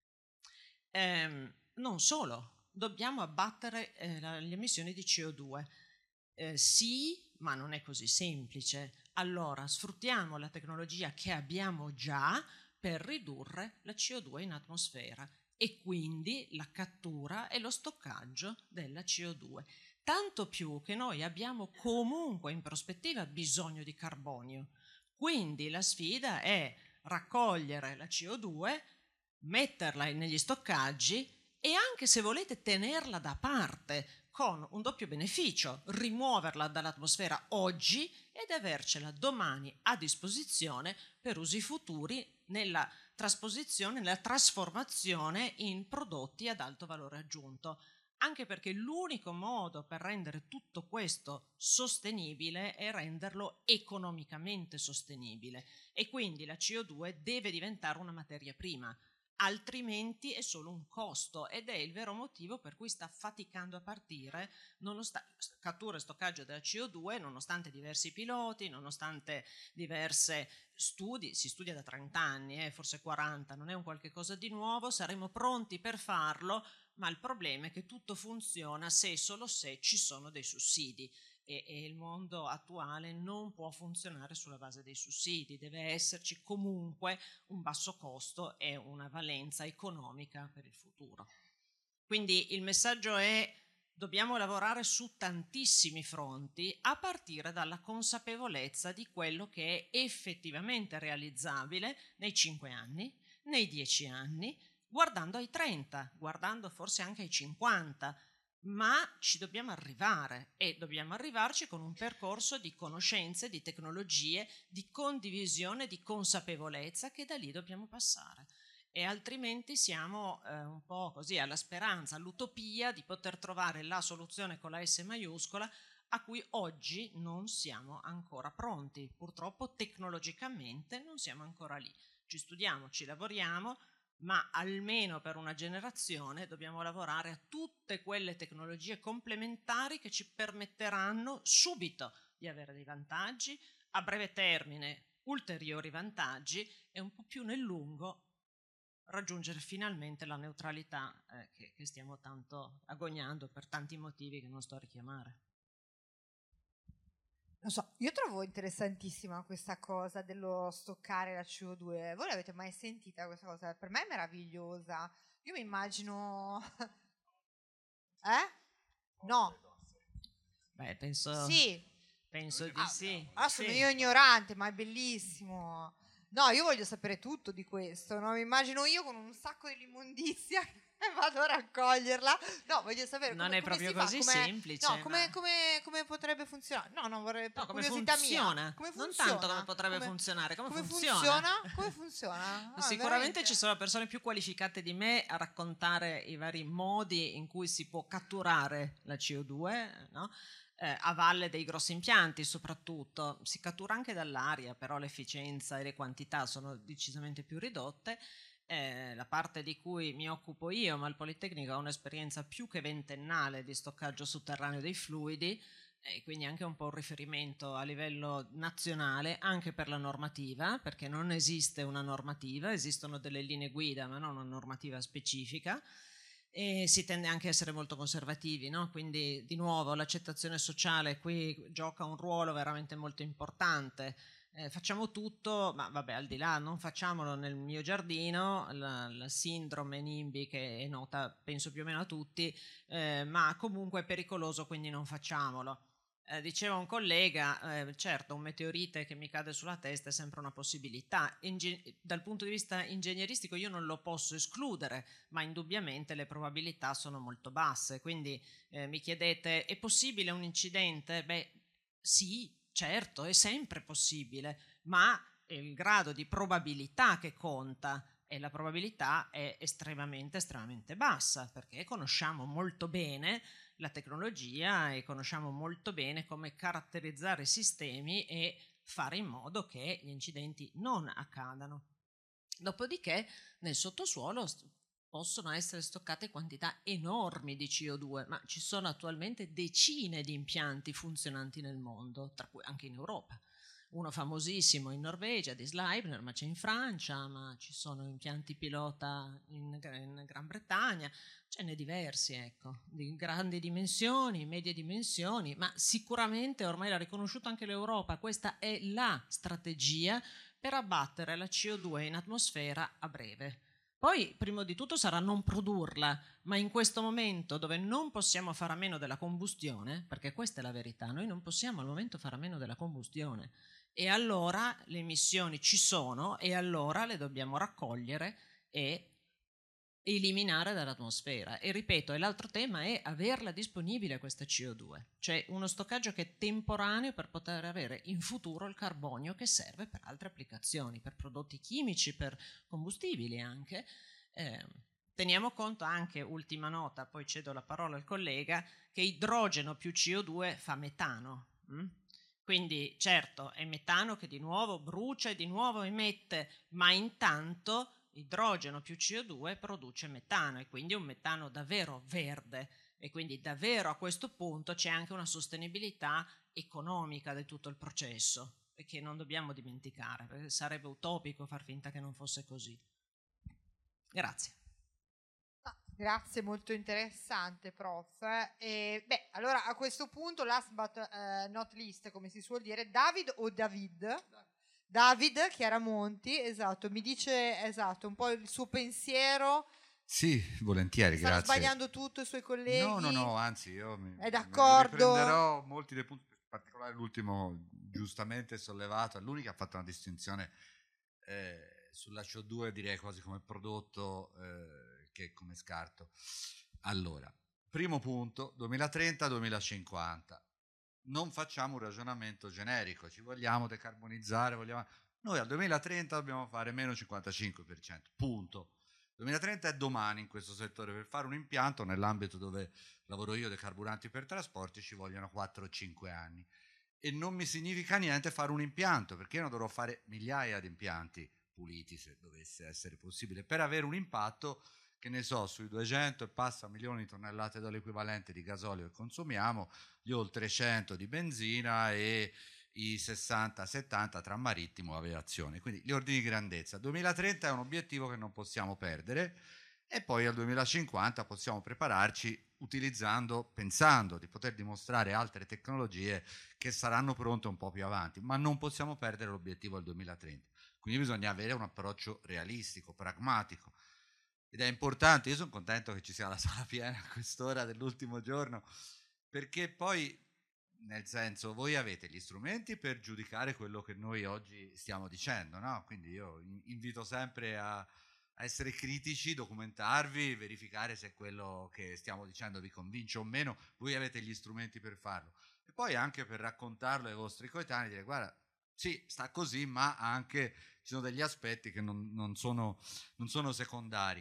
Non solo, dobbiamo abbattere le emissioni di CO2. Sì, ma non è così semplice. Allora sfruttiamo la tecnologia che abbiamo già per ridurre la CO2 in atmosfera, e quindi la cattura e lo stoccaggio della CO2. tanto più che noi abbiamo comunque in prospettiva bisogno di carbonio. Quindi la sfida è raccogliere la CO2, metterla negli stoccaggi e anche, se volete, tenerla da parte, con un doppio beneficio: rimuoverla dall'atmosfera oggi ed avercela domani a disposizione per usi futuri nella trasposizione, nella trasformazione in prodotti ad alto valore aggiunto. Anche perché l'unico modo per rendere tutto questo sostenibile è renderlo economicamente sostenibile, e quindi la CO2 deve diventare una materia prima, altrimenti è solo un costo, ed è il vero motivo per cui sta faticando a partire cattura e stoccaggio della CO2, nonostante diversi piloti, nonostante diverse studi. Si studia da 30 anni, forse 40, non è un qualche cosa di nuovo, saremo pronti per farlo, ma il problema è che tutto funziona se e solo se ci sono dei sussidi, e il mondo attuale non può funzionare sulla base dei sussidi, deve esserci comunque un basso costo e una valenza economica per il futuro. Quindi il messaggio è: dobbiamo lavorare su tantissimi fronti, a partire dalla consapevolezza di quello che è effettivamente realizzabile nei 5 anni, nei 10 anni, guardando ai 30, guardando forse anche ai 50, ma ci dobbiamo arrivare, e dobbiamo arrivarci con un percorso di conoscenze, di tecnologie, di condivisione, di consapevolezza, che da lì dobbiamo passare. E altrimenti siamo un po' così alla speranza, all'utopia di poter trovare la soluzione con la S maiuscola, a cui oggi non siamo ancora pronti. Purtroppo tecnologicamente non siamo ancora lì. Ci studiamo, ci lavoriamo, ma almeno per una generazione dobbiamo lavorare a tutte quelle tecnologie complementari che ci permetteranno subito di avere dei vantaggi, a breve termine ulteriori vantaggi, e un po' più nel lungo raggiungere finalmente la neutralità che stiamo tanto agognando per tanti motivi che non sto a richiamare. Non so, io trovo interessantissima questa cosa dello stoccare la CO2. Voi l'avete mai sentita questa cosa? Per me è meravigliosa. Io mi immagino... No. Beh, penso Sì. di sì. Allora sono Sì. io ignorante, ma è bellissimo. No, io voglio sapere tutto di questo, no? Mi immagino io con un sacco di immondizia e vado a raccoglierla. No, voglio sapere Non come è proprio si fa, così semplice. No, come potrebbe funzionare? No, vorrei, per come curiosità funziona. mia. Come Non funziona? tanto come potrebbe funzionare, come funziona? Come funziona? Sicuramente veramente? ci sono persone più qualificate di me a raccontare i vari modi in cui si può catturare la CO2, no? A valle dei grossi impianti soprattutto. Si cattura anche dall'aria, però l'efficienza e le quantità sono decisamente più ridotte. La parte di cui mi occupo io, ma il Politecnico ha un'esperienza più che ventennale di stoccaggio sotterraneo dei fluidi, e quindi anche un po' un riferimento a livello nazionale anche per la normativa, perché non esiste una normativa, esistono delle linee guida ma non una normativa specifica, e si tende anche a essere molto conservativi, no? Quindi di nuovo l'accettazione sociale qui gioca un ruolo veramente molto importante. Facciamo tutto, ma vabbè, al di là, non facciamolo nel mio giardino, la sindrome NIMBY che è nota penso più o meno a tutti, ma comunque è pericoloso, quindi non facciamolo. Diceva un collega, certo, un meteorite che mi cade sulla testa è sempre una possibilità. Dal punto di vista ingegneristico io non lo posso escludere, ma indubbiamente le probabilità sono molto basse. Quindi mi chiedete, è possibile un incidente? Beh, sì, certo, è sempre possibile, ma è il grado di probabilità che conta, e la probabilità è estremamente bassa, perché conosciamo molto bene la tecnologia e conosciamo molto bene come caratterizzare i sistemi e fare in modo che gli incidenti non accadano. Dopodiché nel sottosuolo possono essere stoccate quantità enormi di CO2, ma ci sono attualmente decine di impianti funzionanti nel mondo, tra cui anche in Europa. Uno famosissimo in Norvegia di Sleipner, ma c'è in Francia, ma ci sono impianti pilota in Gran Bretagna, ce n'è diversi, ecco, di grandi dimensioni, medie dimensioni, ma sicuramente ormai l'ha riconosciuto anche l'Europa, questa è la strategia per abbattere la CO2 in atmosfera a breve. Poi, prima di tutto, sarà non produrla, ma in questo momento dove non possiamo fare a meno della combustione, perché questa è la verità, noi non possiamo al momento fare a meno della combustione, e allora le emissioni ci sono e allora le dobbiamo raccogliere e eliminare dall'atmosfera. E ripeto, e l'altro tema è averla disponibile questa CO2, cioè uno stoccaggio che è temporaneo per poter avere in futuro il carbonio che serve per altre applicazioni, per prodotti chimici, per combustibili anche. Teniamo conto anche, ultima nota, poi cedo la parola al collega, che idrogeno più CO2 fa metano. Quindi certo è metano che di nuovo brucia e di nuovo emette, ma intanto idrogeno più CO2 produce metano, e quindi un metano davvero verde, e quindi davvero a questo punto c'è anche una sostenibilità economica di tutto il processo, e che non dobbiamo dimenticare, perché sarebbe utopico far finta che non fosse così. Grazie. Grazie, molto interessante, prof. Allora a questo punto, last but not least, come si suol dire, David o David? David Chiaramonti, esatto, mi dice un po' il suo pensiero. Sì, volentieri, Stanno grazie. sbagliando tutto i suoi colleghi? No, anzi, io è d'accordo. riprenderò molti dei punti, in particolare l'ultimo giustamente sollevato. L'unica ha fatto una distinzione sulla CO2, direi quasi come prodotto che come scarto. Allora, primo punto, 2030-2050. Non facciamo un ragionamento generico, ci vogliamo decarbonizzare, noi al 2030 dobbiamo fare meno 55%, punto. 2030 è domani in questo settore. Per fare un impianto nell'ambito dove lavoro io, dei carburanti per trasporti, ci vogliono 4 o 5 anni, e non mi significa niente fare un impianto, perché io non dovrò fare migliaia di impianti puliti, se dovesse essere possibile, per avere un impatto, che ne so, sui 200 e passa milioni di tonnellate d'olio equivalente di gasolio che consumiamo, gli oltre 100 di benzina e i 60-70 tra marittimo e aviazione. Quindi gli ordini di grandezza. 2030 è un obiettivo che non possiamo perdere, e poi al 2050 possiamo prepararci pensando di poter dimostrare altre tecnologie che saranno pronte un po' più avanti, ma non possiamo perdere l'obiettivo al 2030. Quindi bisogna avere un approccio realistico, pragmatico. Ed è importante, io sono contento che ci sia la sala piena a quest'ora dell'ultimo giorno, perché poi, nel senso, voi avete gli strumenti per giudicare quello che noi oggi stiamo dicendo, no? Quindi io invito sempre a essere critici, documentarvi, verificare se quello che stiamo dicendo vi convince o meno. Voi avete gli strumenti per farlo, e poi anche per raccontarlo ai vostri coetanei, dire guarda, sì, sta così, ma anche ci sono degli aspetti che non sono secondari.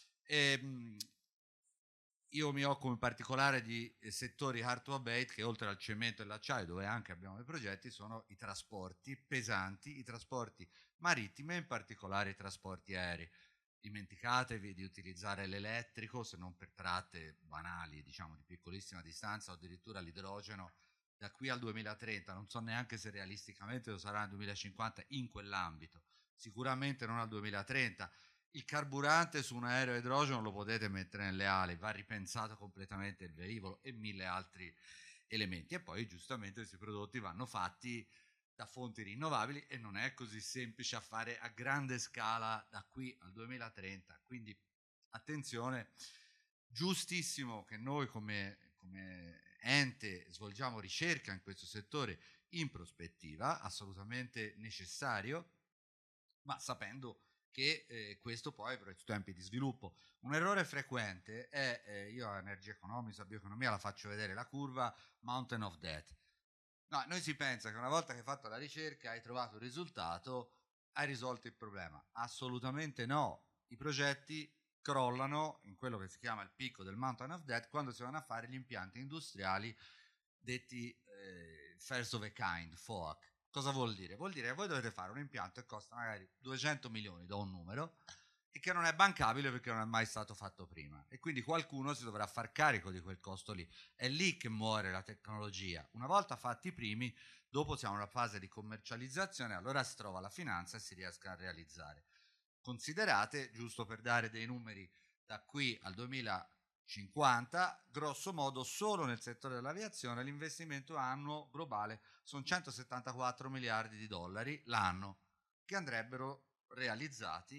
Io mi occupo in particolare di settori hard to abate, che oltre al cemento e l'acciaio, dove anche abbiamo dei progetti, sono i trasporti pesanti, i trasporti marittimi e in particolare i trasporti aerei. Dimenticatevi di utilizzare l'elettrico, se non per tratte banali, diciamo di piccolissima distanza, o addirittura l'idrogeno da qui al 2030. Non so neanche se realisticamente lo sarà nel 2050 in quell'ambito, sicuramente non al 2030. Il carburante su un aereo a idrogeno lo potete mettere nelle ali, va ripensato completamente il velivolo e 1000 altri elementi. E poi giustamente questi prodotti vanno fatti da fonti rinnovabili, e non è così semplice a fare a grande scala da qui al 2030. Quindi attenzione, giustissimo che noi come ente svolgiamo ricerca in questo settore in prospettiva, assolutamente necessario, ma sapendo che questo poi avrà i tempi di sviluppo. Un errore frequente è, io a Energy Economics, a bioeconomia, la faccio vedere, la curva Mountain of Death. No, noi si pensa che una volta che hai fatto la ricerca, hai trovato il risultato, hai risolto il problema. Assolutamente no. I progetti crollano in quello che si chiama il picco del Mountain of Death quando si vanno a fare gli impianti industriali detti first of a kind, FOAK. Cosa vuol dire? Vuol dire che voi dovete fare un impianto che costa magari 200 milioni, do un numero, e che non è bancabile perché non è mai stato fatto prima, e quindi qualcuno si dovrà far carico di quel costo lì. È lì che muore la tecnologia. Una volta fatti i primi, dopo siamo nella fase di commercializzazione, allora si trova la finanza e si riesca a realizzare. Considerate, giusto per dare dei numeri, da qui al 2050, grosso modo solo nel settore dell'aviazione l'investimento annuo globale sono 174 miliardi di dollari l'anno, che andrebbero realizzati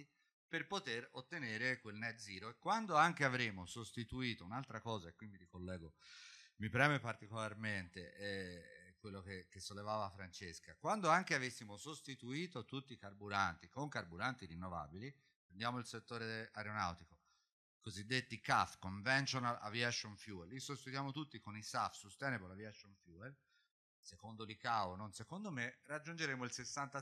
per poter ottenere quel net zero. E quando anche avremo sostituito un'altra cosa, e qui mi ricollego, mi preme particolarmente quello che sollevava Francesca, quando anche avessimo sostituito tutti i carburanti con carburanti rinnovabili, prendiamo il settore aeronautico, cosiddetti CAF, Conventional Aviation Fuel, li sostituiamo tutti con i SAF, Sustainable Aviation Fuel, secondo l'ICAO, non secondo me, raggiungeremo il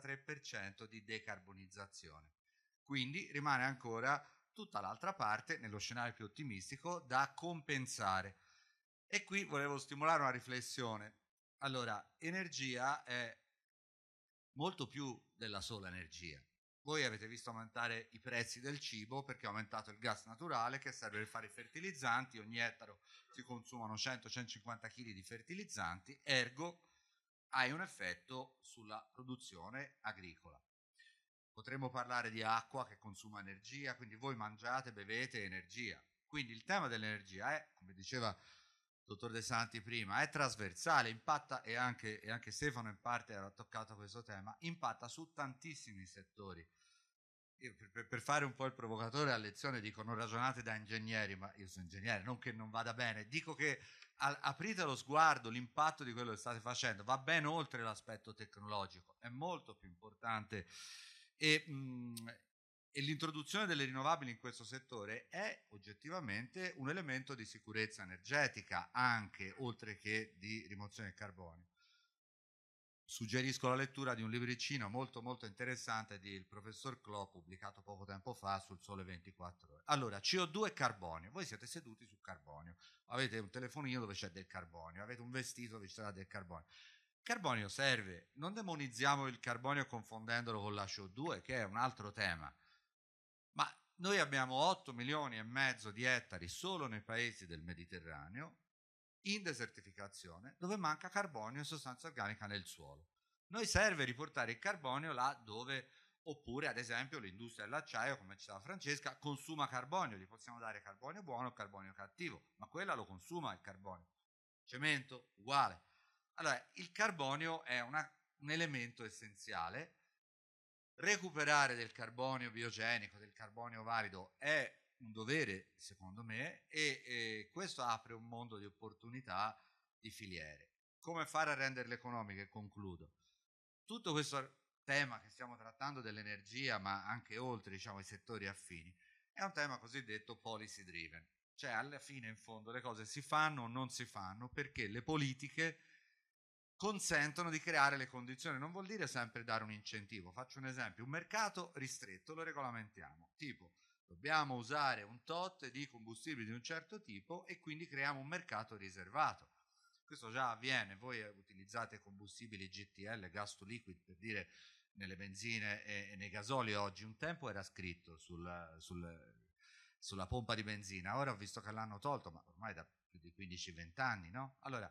63% di decarbonizzazione. Quindi rimane ancora tutta l'altra parte, nello scenario più ottimistico, da compensare. E qui volevo stimolare una riflessione. Allora, energia è molto più della sola energia. Voi avete visto aumentare i prezzi del cibo perché è aumentato il gas naturale che serve per fare i fertilizzanti, ogni ettaro si consumano 100-150 kg di fertilizzanti, ergo hai un effetto sulla produzione agricola. Potremmo parlare di acqua che consuma energia, quindi voi mangiate, bevete energia. Quindi il tema dell'energia è, come diceva il dottor De Santi prima, è trasversale, impatta, e anche Stefano in parte aveva toccato questo tema, impatta su tantissimi settori. Io per fare un po' il provocatore a lezione dico non ragionate da ingegneri, ma io sono ingegnere, non che non vada bene, dico che aprite lo sguardo, l'impatto di quello che state facendo va ben oltre l'aspetto tecnologico, è molto più importante e l'introduzione delle rinnovabili in questo settore è oggettivamente un elemento di sicurezza energetica anche, oltre che di rimozione del carbonio. Suggerisco la lettura di un libricino molto molto interessante del professor Klopp pubblicato poco tempo fa sul Sole 24 Ore. Allora, CO2 e carbonio. Voi siete seduti sul carbonio, avete un telefonino dove c'è del carbonio, avete un vestito dove c'è del carbonio. Il carbonio serve, non demonizziamo il carbonio confondendolo con la CO2, che è un altro tema, ma noi abbiamo 8 milioni e mezzo di ettari solo nei paesi del Mediterraneo in desertificazione, dove manca carbonio e sostanza organica nel suolo. Noi serve riportare il carbonio là dove, oppure ad esempio l'industria dell'acciaio, come diceva Francesca, consuma carbonio, gli possiamo dare carbonio buono o carbonio cattivo, ma quella lo consuma il carbonio. Cemento, uguale. Allora, il carbonio è un elemento essenziale. Recuperare del carbonio biogenico, del carbonio valido è un dovere secondo me e questo apre un mondo di opportunità di filiere. Come fare a renderle economiche? E concludo. Tutto questo tema che stiamo trattando dell'energia, ma anche oltre, diciamo, i settori affini, è un tema cosiddetto policy driven, cioè alla fine in fondo le cose si fanno o non si fanno perché le politiche consentono di creare le condizioni. Non vuol dire sempre dare un incentivo. Faccio un esempio: un mercato ristretto lo regolamentiamo, tipo dobbiamo usare un tot di combustibili di un certo tipo e quindi creiamo un mercato riservato. Questo già avviene, voi utilizzate combustibili GTL, gas to liquid, per dire, nelle benzine e nei gasoli oggi. Un tempo era scritto sulla pompa di benzina, ora ho visto che l'hanno tolto, ma ormai da più di 15-20 anni, no? Allora,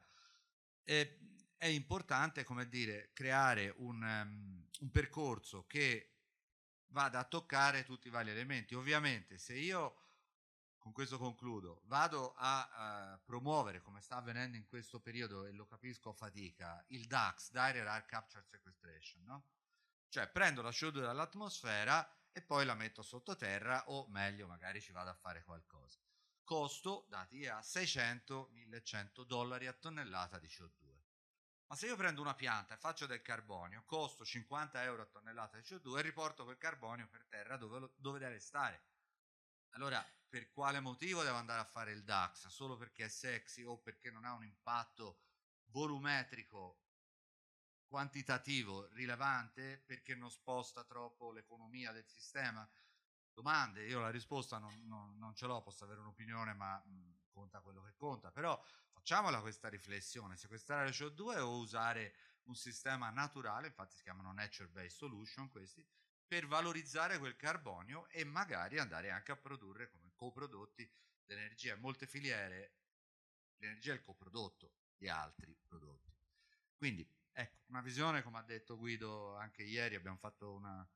è importante, come dire, creare un percorso che vada a toccare tutti i vari elementi. Ovviamente se io, con questo concludo, vado a promuovere, come sta avvenendo in questo periodo, e lo capisco a fatica, il DAX, Direct Air Capture Sequestration, no? Cioè prendo la CO2 dall'atmosfera e poi la metto sottoterra, o meglio magari ci vado a fare qualcosa. Costo dati a $600-1.100 a tonnellata di CO2. Ma se io prendo una pianta e faccio del carbonio, costo €50 a tonnellata di CO2 e riporto quel carbonio per terra dove deve stare. Allora, per quale motivo devo andare a fare il DAX? Solo perché è sexy o perché non ha un impatto volumetrico quantitativo rilevante, perché non sposta troppo l'economia del sistema? Domande, io la risposta non ce l'ho, posso avere un'opinione, ma conta quello che conta. Però facciamola questa riflessione: sequestrare CO2 o usare un sistema naturale, infatti si chiamano nature based solution questi, per valorizzare quel carbonio e magari andare anche a produrre come coprodotti l'energia. In molte filiere l'energia è il coprodotto di altri prodotti. Quindi ecco, una visione, come ha detto Guido anche ieri, abbiamo fatto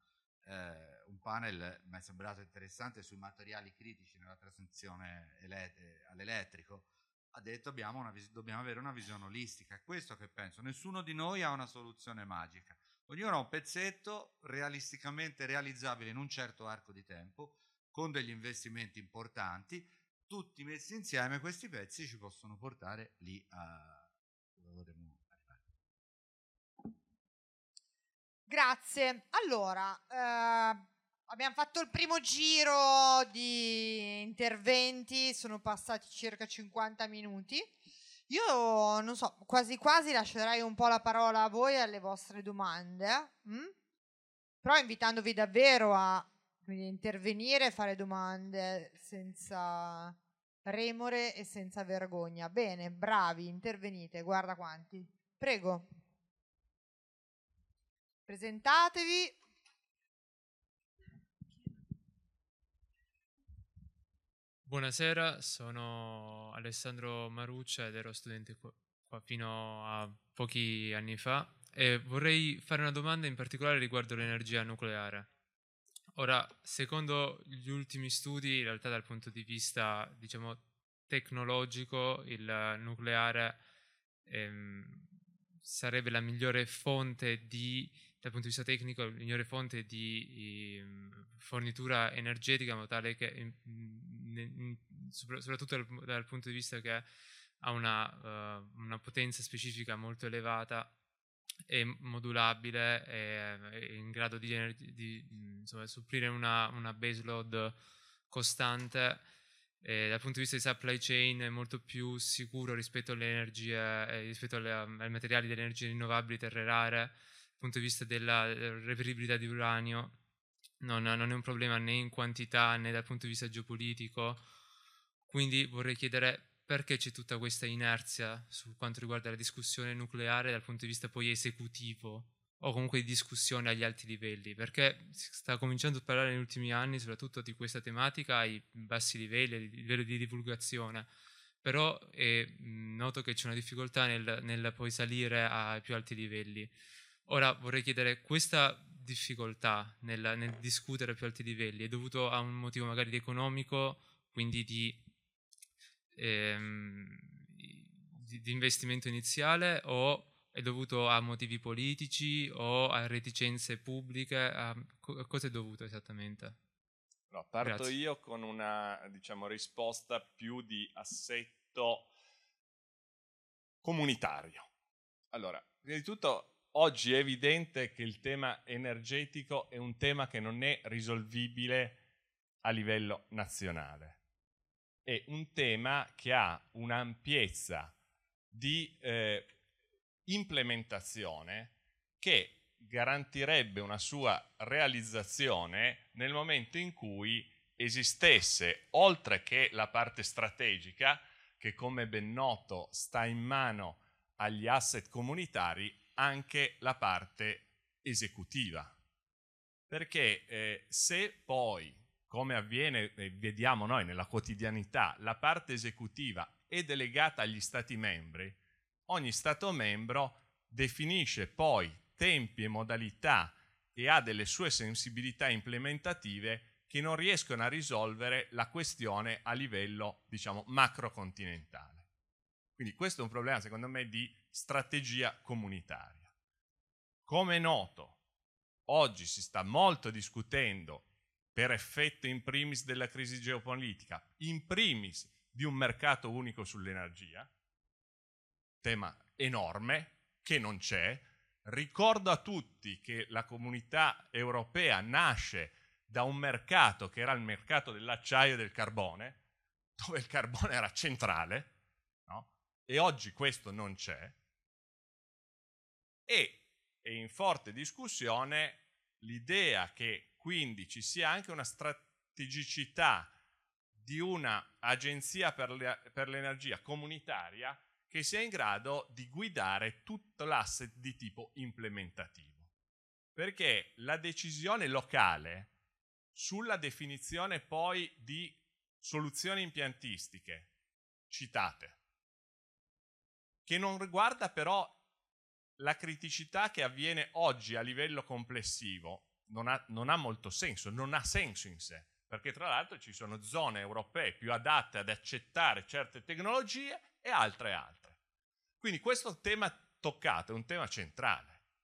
un panel, mi è sembrato interessante, sui materiali critici nella transizione all'elettrico. Ha detto dobbiamo avere una visione olistica. È questo che penso. Nessuno di noi ha una soluzione magica. Ognuno ha un pezzetto realisticamente realizzabile in un certo arco di tempo, con degli investimenti importanti. Tutti messi insieme questi pezzi ci possono portare lì a dove vorremmo arrivare. Grazie. Allora, abbiamo fatto il primo giro di interventi, sono passati circa 50 minuti. Io non so, quasi quasi lascerei un po' la parola a voi e alle vostre domande, però invitandovi davvero a intervenire e fare domande senza remore e senza vergogna. Bene, bravi, intervenite, guarda quanti. Prego. Presentatevi. Buonasera, sono Alessandro Maruccia ed ero studente qua fino a pochi anni fa e vorrei fare una domanda in particolare riguardo l'energia nucleare. Ora, secondo gli ultimi studi, in realtà dal punto di vista, diciamo, tecnologico, il nucleare sarebbe la migliore fonte dal punto di vista tecnico, la migliore fonte di fornitura energetica, in modo tale che, soprattutto dal punto di vista che ha una potenza specifica molto elevata, è modulabile, è in grado di insomma, supplire una baseload costante. Dal punto di vista di supply chain è molto più sicuro rispetto alle energie, rispetto ai materiali delle energie rinnovabili terre rare. Dal punto di vista della reperibilità di uranio non è un problema né in quantità né dal punto di vista geopolitico. Quindi vorrei chiedere perché c'è tutta questa inerzia su quanto riguarda la discussione nucleare dal punto di vista poi esecutivo o comunque di discussione agli alti livelli, perché si sta cominciando a parlare negli ultimi anni soprattutto di questa tematica ai bassi livelli, a livello di divulgazione, però è noto che c'è una difficoltà nel poi salire ai più alti livelli. Ora vorrei chiedere, questa difficoltà nel discutere a più alti livelli è dovuto a un motivo magari economico, quindi di investimento iniziale, o è dovuto a motivi politici o a reticenze pubbliche? A cosa è dovuto esattamente? No, parto Grazie. io con una, diciamo, risposta più di assetto comunitario. Allora, prima di tutto, oggi è evidente che il tema energetico è un tema che non è risolvibile a livello nazionale. È un tema che ha un'ampiezza di implementazione che garantirebbe una sua realizzazione nel momento in cui esistesse, oltre che la parte strategica, che come ben noto sta in mano agli asset comunitari, anche la parte esecutiva. Perché se poi, come avviene, vediamo noi nella quotidianità, la parte esecutiva è delegata agli Stati membri, ogni Stato membro definisce poi tempi e modalità e ha delle sue sensibilità implementative che non riescono a risolvere la questione a livello, diciamo, macrocontinentale. Quindi questo è un problema, secondo me, di strategia comunitaria. Come è noto, oggi si sta molto discutendo, per effetto in primis della crisi geopolitica, in primis di un mercato unico sull'energia, tema enorme che non c'è. Ricordo a tutti che la comunità europea nasce da un mercato che era il mercato dell'acciaio e del carbone, dove il carbone era centrale, no? E oggi questo non c'è. E è in forte discussione l'idea che quindi ci sia anche una strategicità di una agenzia per l'energia comunitaria che sia in grado di guidare tutto l'asset di tipo implementativo. Perché la decisione locale sulla definizione poi di soluzioni impiantistiche citate, che non riguarda però la criticità che avviene oggi a livello complessivo, non ha molto senso, non ha senso in sé, perché tra l'altro ci sono zone europee più adatte ad accettare certe tecnologie e altre. Quindi questo tema toccato è un tema centrale.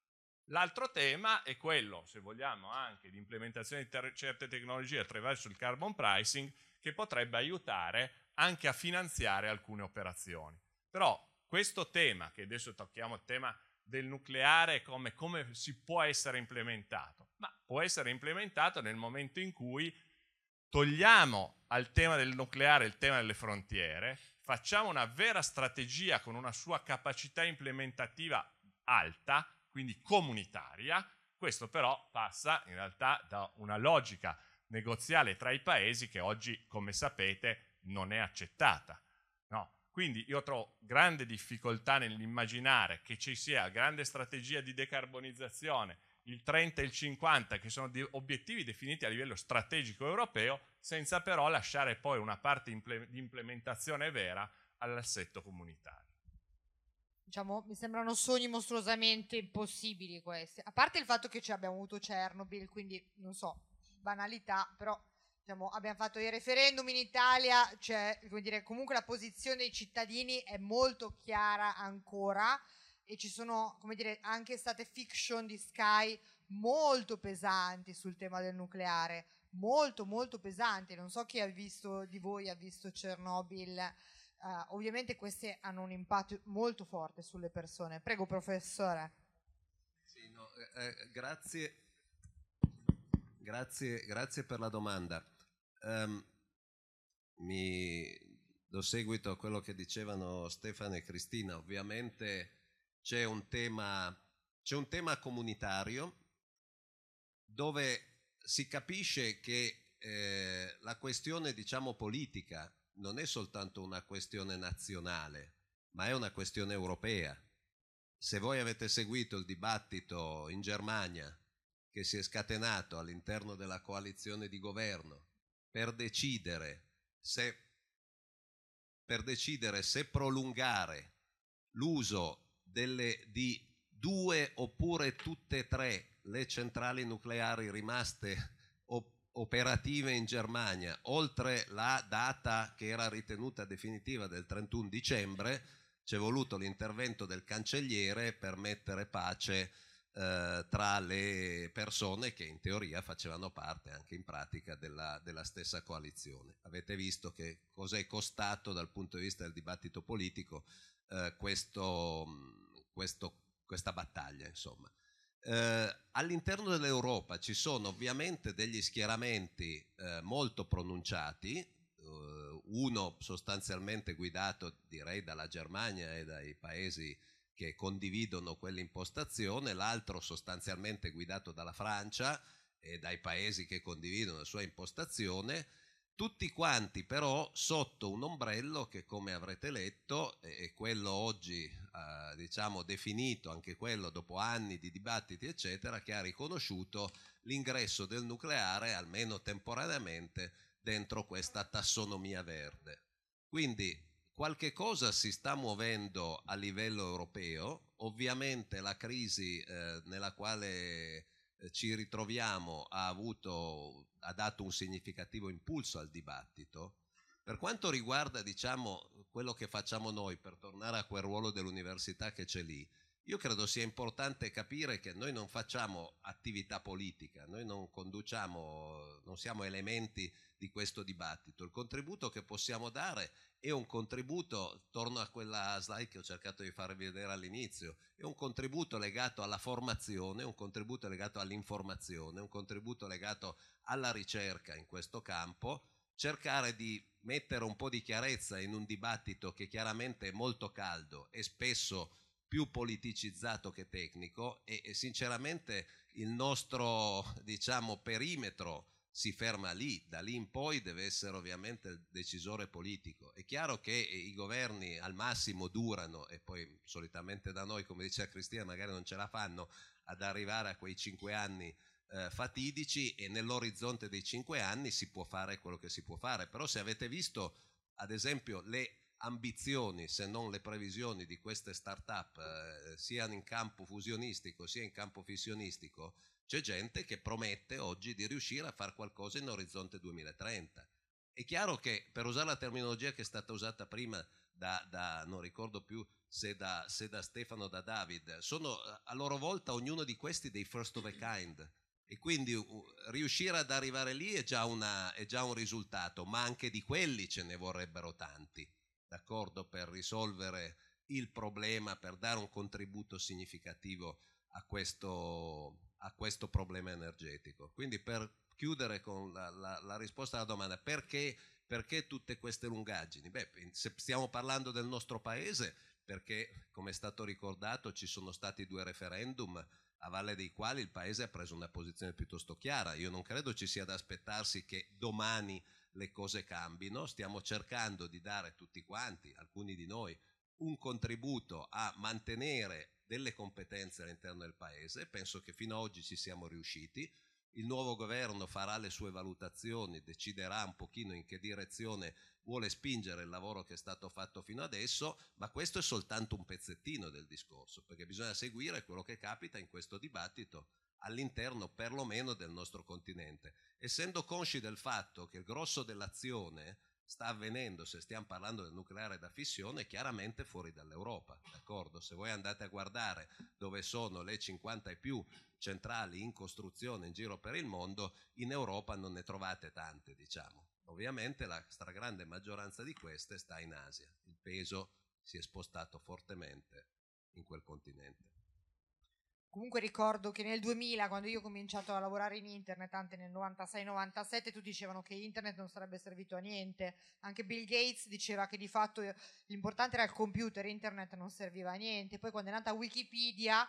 L'altro tema è quello, se vogliamo, anche di implementazione di certe tecnologie attraverso il carbon pricing, che potrebbe aiutare anche a finanziare alcune operazioni. Però questo tema, che adesso tocchiamo il tema del nucleare, come si può essere implementato? Ma può essere implementato nel momento in cui togliamo al tema del nucleare il tema delle frontiere, facciamo una vera strategia con una sua capacità implementativa alta, quindi comunitaria. Questo però passa in realtà da una logica negoziale tra i paesi che oggi, come sapete, non è accettata. No? Quindi io trovo grande difficoltà nell'immaginare che ci sia grande strategia di decarbonizzazione, il 30 e il 50, che sono obiettivi definiti a livello strategico europeo, senza però lasciare poi una parte di implementazione vera all'assetto comunitario. Diciamo, mi sembrano sogni mostruosamente impossibili questi. A parte il fatto che ci abbiamo avuto Chernobyl, quindi non so, banalità, però diciamo, abbiamo fatto i referendum in Italia, cioè, come dire, comunque la posizione dei cittadini è molto chiara ancora, e ci sono, come dire, anche state fiction di Sky molto pesanti sul tema del nucleare, molto molto pesanti. Non so chi ha visto di voi ha visto Chernobyl. Ovviamente queste hanno un impatto molto forte sulle persone. Prego, professore. Sì, no, grazie per la domanda. Mi do seguito a quello che dicevano Stefano e Cristina. Ovviamente c'è un tema comunitario dove si capisce che la questione, diciamo, politica non è soltanto una questione nazionale, ma è una questione europea. Se voi avete seguito il dibattito in Germania che si è scatenato all'interno della coalizione di governo per decidere se prolungare l'uso di 2 oppure tutte e 3 le centrali nucleari rimaste operative in Germania, oltre la data che era ritenuta definitiva del 31 dicembre, c'è voluto l'intervento del cancelliere per mettere pace tra le persone che in teoria facevano parte anche in pratica della stessa coalizione. Avete visto che cosa è costato dal punto di vista del dibattito politico questa battaglia, insomma. All'interno dell'Europa ci sono ovviamente degli schieramenti molto pronunciati, uno sostanzialmente guidato, direi, dalla Germania e dai paesi che condividono quell'impostazione, l'altro sostanzialmente guidato dalla Francia e dai paesi che condividono la sua impostazione, tutti quanti però sotto un ombrello che, come avrete letto, è quello oggi diciamo definito, anche quello dopo anni di dibattiti eccetera, che ha riconosciuto l'ingresso del nucleare, almeno temporaneamente, dentro questa tassonomia verde. Quindi qualche cosa si sta muovendo a livello europeo. Ovviamente la crisi nella quale ci ritroviamo ha dato un significativo impulso al dibattito. Per quanto riguarda, diciamo, quello che facciamo noi, per tornare a quel ruolo dell'università che c'è lì, io credo sia importante capire che noi non facciamo attività politica, noi non siamo elementi di questo dibattito. Il contributo che possiamo dare è un contributo, torno a quella slide che ho cercato di farvi vedere all'inizio, è un contributo legato alla formazione, un contributo legato all'informazione, un contributo legato alla ricerca in questo campo, cercare di mettere un po' di chiarezza in un dibattito che chiaramente è molto caldo e spesso più politicizzato che tecnico, e sinceramente il nostro, diciamo, perimetro si ferma lì. Da lì in poi deve essere ovviamente il decisore politico. È chiaro che i governi al massimo durano, e poi solitamente da noi, come diceva Cristina, magari non ce la fanno ad arrivare a quei 5 anni fatidici, e nell'orizzonte dei 5 anni si può fare quello che si può fare. Però se avete visto ad esempio le ambizioni, se non le previsioni di queste start-up, sia in campo fusionistico sia in campo fissionistico, c'è gente che promette oggi di riuscire a fare qualcosa in orizzonte 2030. È chiaro che, per usare la terminologia che è stata usata prima non ricordo più se da Stefano o da David, sono a loro volta ognuno di questi dei first of a kind, e quindi riuscire ad arrivare lì è già un risultato, ma anche di quelli ce ne vorrebbero tanti, d'accordo, per risolvere il problema, per dare un contributo significativo a questo problema energetico. Quindi, per chiudere con la risposta alla domanda perché tutte queste lungaggini? Beh, se stiamo parlando del nostro paese, perché, come è stato ricordato, ci sono stati 2 referendum a valle dei quali il paese ha preso una posizione piuttosto chiara. Io non credo ci sia da aspettarsi che domani le cose cambino. Stiamo cercando di dare tutti quanti, alcuni di noi, un contributo a mantenere delle competenze all'interno del paese. Penso che fino ad oggi ci siamo riusciti. Il nuovo governo farà le sue valutazioni, deciderà un pochino in che direzione vuole spingere il lavoro che è stato fatto fino adesso, ma questo è soltanto un pezzettino del discorso, perché bisogna seguire quello che capita in questo dibattito all'interno perlomeno del nostro continente, essendo consci del fatto che il grosso dell'azione sta avvenendo, se stiamo parlando del nucleare da fissione, chiaramente fuori dall'Europa, d'accordo? Se voi andate a guardare dove sono le 50 e più centrali in costruzione in giro per il mondo, in Europa non ne trovate tante, diciamo. Ovviamente la stragrande maggioranza di queste sta in Asia. Il peso si è spostato fortemente in quel continente. Comunque ricordo che nel 2000, quando io ho cominciato a lavorare in internet, anche nel 96-97, tutti dicevano che internet non sarebbe servito a niente. Anche Bill Gates diceva che di fatto l'importante era il computer, internet non serviva a niente. Poi quando è nata Wikipedia,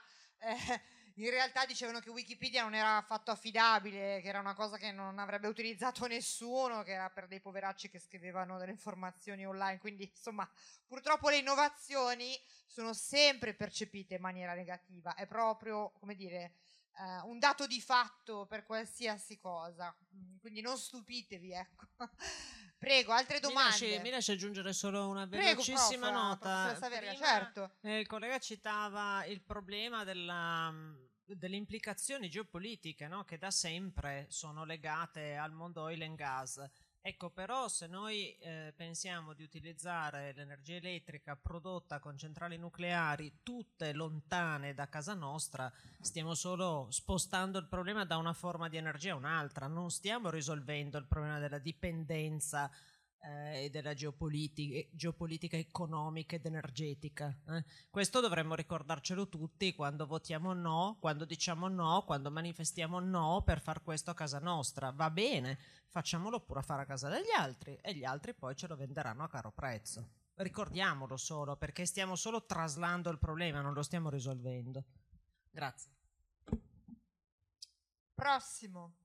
in realtà dicevano che Wikipedia non era affatto affidabile, che era una cosa che non avrebbe utilizzato nessuno, che era per dei poveracci che scrivevano delle informazioni online. Quindi, insomma, purtroppo le innovazioni sono sempre percepite in maniera negativa. È proprio, come dire, un dato di fatto per qualsiasi cosa. Quindi non stupitevi, ecco. Prego, altre domande? Mi lasci aggiungere solo una Prego, velocissima nota. Saveria, certo. Il collega citava il problema delle implicazioni geopolitiche, no? Che da sempre sono legate al mondo oil and gas. Ecco, però se noi pensiamo di utilizzare l'energia elettrica prodotta con centrali nucleari tutte lontane da casa nostra, stiamo solo spostando il problema da una forma di energia a un'altra, non stiamo risolvendo il problema della dipendenza e della geopolitica economica ed energetica. Questo dovremmo ricordarcelo tutti quando votiamo no, quando diciamo no, quando manifestiamo no per far questo a casa nostra. Va bene, facciamolo pure a fare a casa degli altri e gli altri poi ce lo venderanno a caro prezzo. Ricordiamolo solo, perché stiamo solo traslando il problema, non lo stiamo risolvendo. Grazie. Prossimo.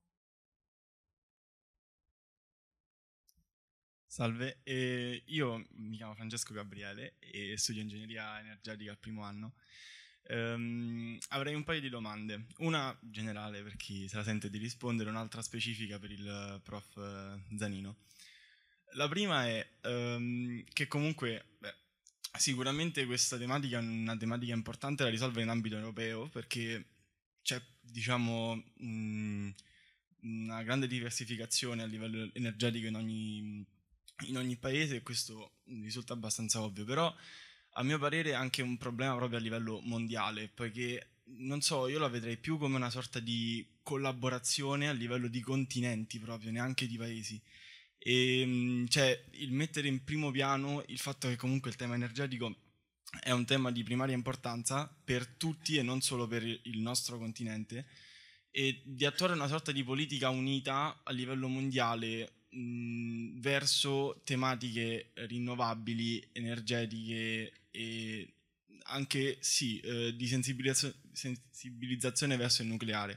Salve, io mi chiamo Francesco Gabriele e studio ingegneria energetica al primo anno. Avrei un paio di domande, una generale per chi se la sente di rispondere, un'altra specifica per il prof Zanino. La prima è che comunque sicuramente questa tematica è una tematica importante da risolvere in ambito europeo, perché c'è, diciamo, una grande diversificazione a livello energetico in ogni paese, e questo risulta abbastanza ovvio, però a mio parere è anche un problema proprio a livello mondiale, perché non so, io la vedrei più come una sorta di collaborazione a livello di continenti proprio, neanche di paesi, e cioè il mettere in primo piano il fatto che comunque il tema energetico è un tema di primaria importanza per tutti e non solo per il nostro continente, e di attuare una sorta di politica unita a livello mondiale verso tematiche rinnovabili, energetiche e anche di sensibilizzazione verso il nucleare,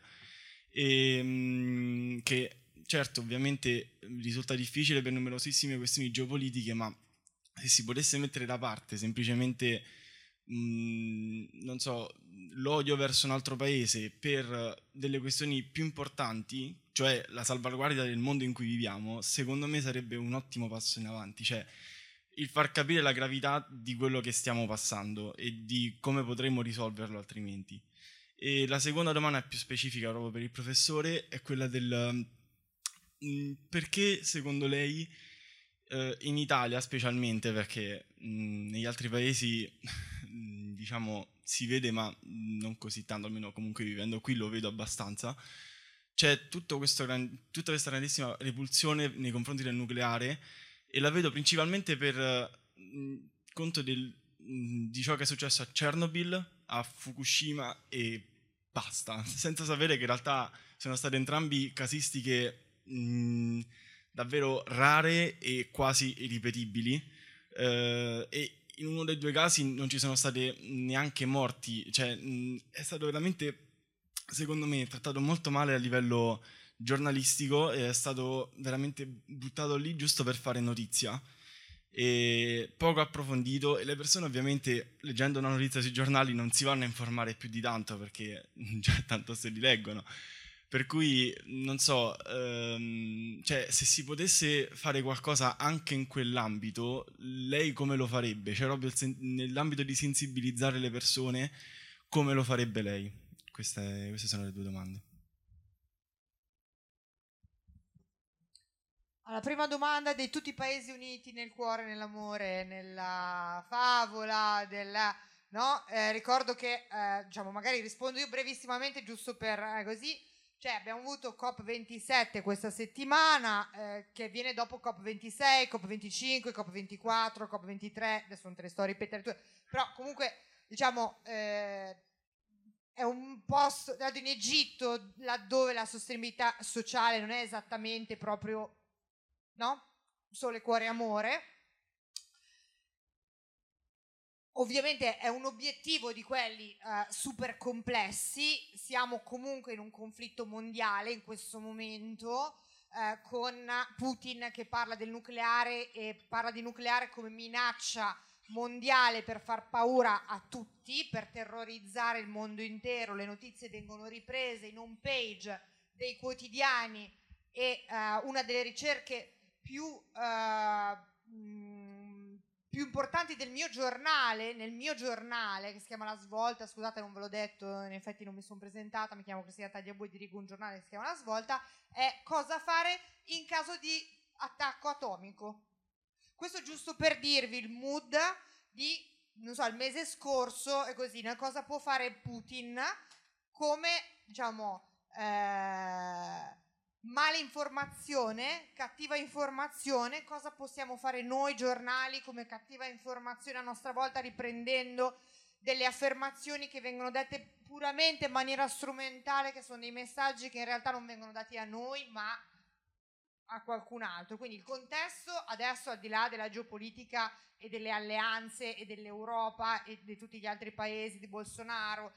e che certo ovviamente risulta difficile per numerosissime questioni geopolitiche, ma se si potesse mettere da parte semplicemente non so, l'odio verso un altro paese per delle questioni più importanti, cioè la salvaguardia del mondo in cui viviamo, secondo me sarebbe un ottimo passo in avanti, cioè il far capire la gravità di quello che stiamo passando e di come potremmo risolverlo altrimenti. E la seconda domanda più specifica proprio per il professore è quella del perché secondo lei In Italia specialmente, perché negli altri paesi diciamo si vede, ma non così tanto, almeno comunque vivendo qui lo vedo abbastanza, c'è tutta questa grandissima repulsione nei confronti del nucleare, e la vedo principalmente per conto di ciò che è successo a Chernobyl, a Fukushima e basta, senza sapere che in realtà sono state entrambi casistiche davvero rare e quasi irripetibili, e in uno dei due casi non ci sono state neanche morti, cioè è stato veramente, secondo me, trattato molto male a livello giornalistico, e è stato veramente buttato lì giusto per fare notizia, e poco approfondito, e le persone ovviamente leggendo una notizia sui giornali non si vanno a informare più di tanto, perché già tanto se li leggono. Per cui non so, cioè, se si potesse fare qualcosa anche in quell'ambito, lei come lo farebbe? Cioè proprio nell'ambito di sensibilizzare le persone, come lo farebbe lei? Queste sono le due domande. Alla prima domanda, di tutti i paesi uniti nel cuore, nell'amore, nella favola, no? Ricordo che, diciamo, magari rispondo io brevissimamente, giusto per così. Cioè, abbiamo avuto COP27 questa settimana, che viene dopo COP26, COP25, COP24, COP23, adesso non te le sto a ripetere tutte, però comunque, diciamo, è un posto dato in Egitto, laddove la sostenibilità sociale non è esattamente proprio, no? Sole, cuore, amore. Ovviamente è un obiettivo di quelli super complessi, siamo comunque in un conflitto mondiale in questo momento, con Putin che parla del nucleare e parla di nucleare come minaccia mondiale per far paura a tutti, per terrorizzare il mondo intero. Le notizie vengono riprese in home page dei quotidiani, e una delle ricerche più importanti del mio giornale, nel mio giornale, che si chiama La Svolta, scusate non ve l'ho detto, in effetti non mi sono presentata, mi chiamo Cristina Tagliabue e dirigo un giornale che si chiama La Svolta, è cosa fare in caso di attacco atomico. Questo giusto per dirvi il mood di, non so, il mese scorso, e così, cosa può fare Putin come, diciamo, malinformazione, cattiva informazione, cosa possiamo fare noi giornali come cattiva informazione a nostra volta, riprendendo delle affermazioni che vengono dette puramente in maniera strumentale, che sono dei messaggi che in realtà non vengono dati a noi ma a qualcun altro. Quindi il contesto adesso, al di là della geopolitica e delle alleanze e dell'Europa e di tutti gli altri paesi, di Bolsonaro,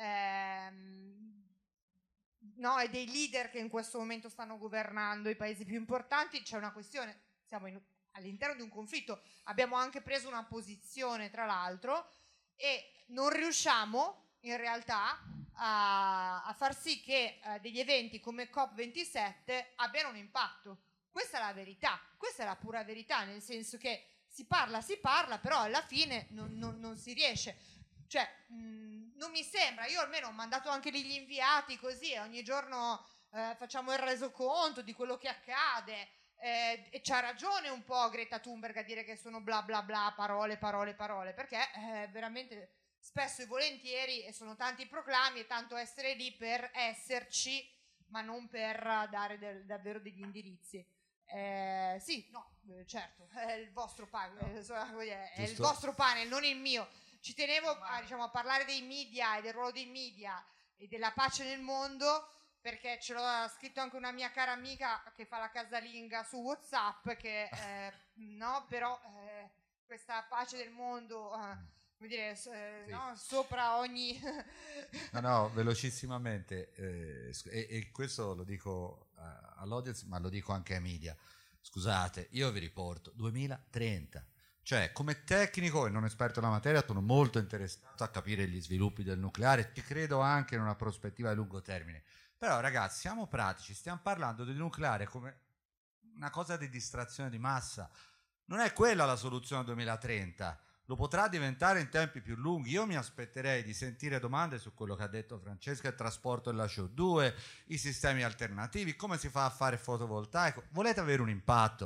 no, e dei leader che in questo momento stanno governando i paesi più importanti, c'è una questione, siamo all'interno di un conflitto, abbiamo anche preso una posizione tra l'altro, e non riusciamo in realtà a far sì che degli eventi come COP27 abbiano un impatto. Questa è la verità, questa è la pura verità, nel senso che si parla, però alla fine non si riesce. Cioè, non mi sembra, io almeno ho mandato anche lì gli inviati così, e ogni giorno facciamo il resoconto di quello che accade, e c'ha ragione un po' Greta Thunberg a dire che sono bla bla bla, parole, perché veramente spesso e volentieri, e sono tanti proclami e tanto essere lì per esserci, ma non per dare davvero degli indirizzi. Sì, no, certo, è il vostro panel, è il vostro panel, non il mio. Ci tenevo a parlare dei media e del ruolo dei media e della pace nel mondo, perché ce l'ha scritto anche una mia cara amica che fa la casalinga su WhatsApp, che no, però questa pace del mondo, come dire, sì, no, sopra ogni no, velocissimamente, e questo lo dico all'audience, ma lo dico anche ai media. Scusate, io vi riporto 2030. Cioè, come tecnico e non esperto della materia, sono molto interessato a capire gli sviluppi del nucleare, ci credo anche in una prospettiva di lungo termine. Però, ragazzi, siamo pratici, stiamo parlando del nucleare come una cosa di distrazione di massa. Non è quella la soluzione al 2030, lo potrà diventare in tempi più lunghi. Io mi aspetterei di sentire domande su quello che ha detto Francesca, il trasporto della CO2, i sistemi alternativi, come si fa a fare fotovoltaico. Volete avere un impatto?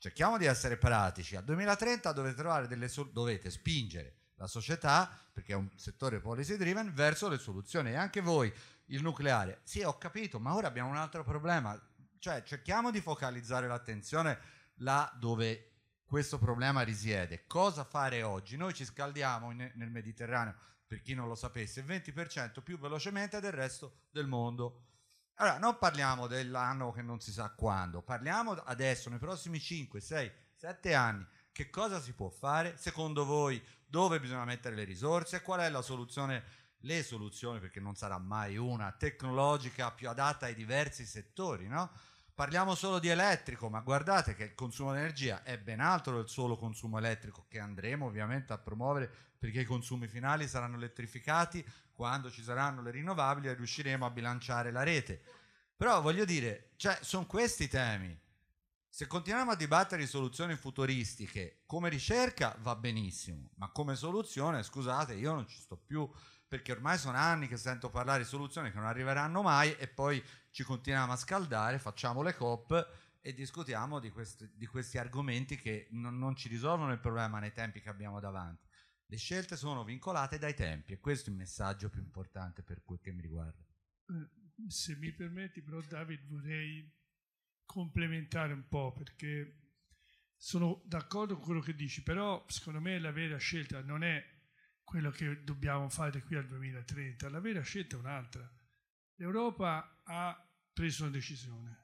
cerchiamo di essere pratici. Al 2030 dovete spingere la società, perché è un settore policy driven, verso le soluzioni. E anche voi, il nucleare. Sì, ho capito, ma ora abbiamo un altro problema. Cioè, cerchiamo di focalizzare l'attenzione là dove questo problema risiede. Cosa fare oggi? Noi ci scaldiamo nel Mediterraneo, per chi non lo sapesse, il 20% più velocemente del resto del mondo. Allora, non parliamo dell'anno che non si sa quando, parliamo adesso, nei prossimi 5, 6, 7 anni. Che cosa si può fare? Secondo voi dove bisogna mettere le risorse? Qual è la soluzione? Le soluzioni, perché non sarà mai una tecnologica più adatta ai diversi settori, no? Parliamo solo di elettrico, ma guardate che il consumo di energia è ben altro del solo consumo elettrico, che andremo ovviamente a promuovere, perché i consumi finali saranno elettrificati quando ci saranno le rinnovabili e riusciremo a bilanciare la rete. Però voglio dire, cioè, sono questi i temi. Se continuiamo a dibattere di soluzioni futuristiche, come ricerca va benissimo, ma come soluzione, scusate, io non ci sto più, perché ormai sono anni che sento parlare di soluzioni che non arriveranno mai e poi ci continuiamo a scaldare, facciamo le COP e discutiamo di questi argomenti che non ci risolvono il problema nei tempi che abbiamo davanti. Le scelte sono vincolate dai tempi e questo è il messaggio più importante per quel che mi riguarda. Se mi permetti però, David, vorrei complementare un po', perché sono d'accordo con quello che dici, però secondo me la vera scelta non è quello che dobbiamo fare da qui al 2030, la vera scelta è un'altra. L'Europa ha preso una decisione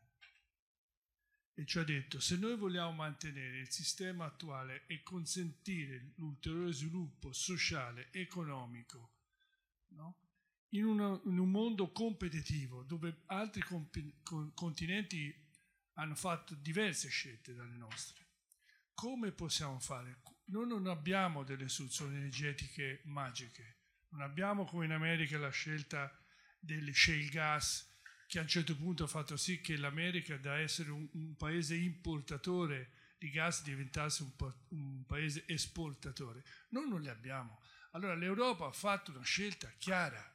e ci ha detto: se noi vogliamo mantenere il sistema attuale e consentire l'ulteriore sviluppo sociale, economico, no? In un mondo competitivo dove altri continenti hanno fatto diverse scelte dalle nostre, come possiamo fare? Noi non abbiamo delle soluzioni energetiche magiche, non abbiamo come in America la scelta delle shale gas, che a un certo punto ha fatto sì che l'America, da essere un paese importatore di gas, diventasse un paese esportatore. Noi non le abbiamo. Allora l'Europa ha fatto una scelta chiara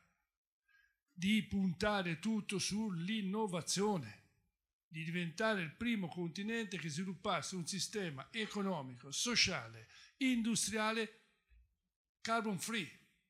di puntare tutto sull'innovazione, di diventare il primo continente che sviluppasse un sistema economico, sociale, industriale, carbon free.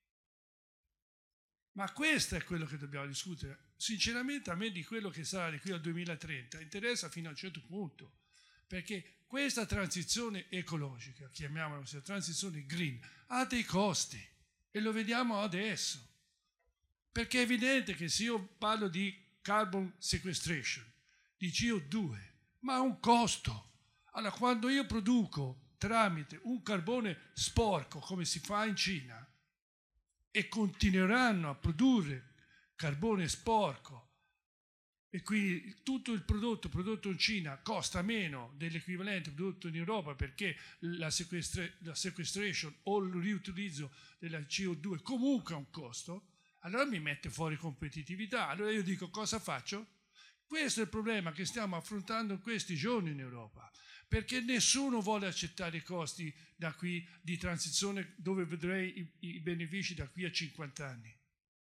Ma questo è quello che dobbiamo discutere. Sinceramente a me di quello che sarà di qui al 2030 interessa fino a un certo punto, perché questa transizione ecologica, chiamiamola così, transizione green, ha dei costi e lo vediamo adesso. Perché è evidente che se io parlo di carbon sequestration, di CO2, ma ha un costo. Allora, quando io produco tramite un carbone sporco, come si fa in Cina, e continueranno a produrre carbone sporco, e quindi tutto il prodotto in Cina costa meno dell'equivalente prodotto in Europa, perché la sequestration o il riutilizzo della CO2 comunque ha un costo, allora mi mette fuori competitività. Allora io dico: cosa faccio? Questo è il problema che stiamo affrontando in questi giorni in Europa, perché nessuno vuole accettare i costi da qui di transizione, dove vedrei i benefici da qui a 50 anni.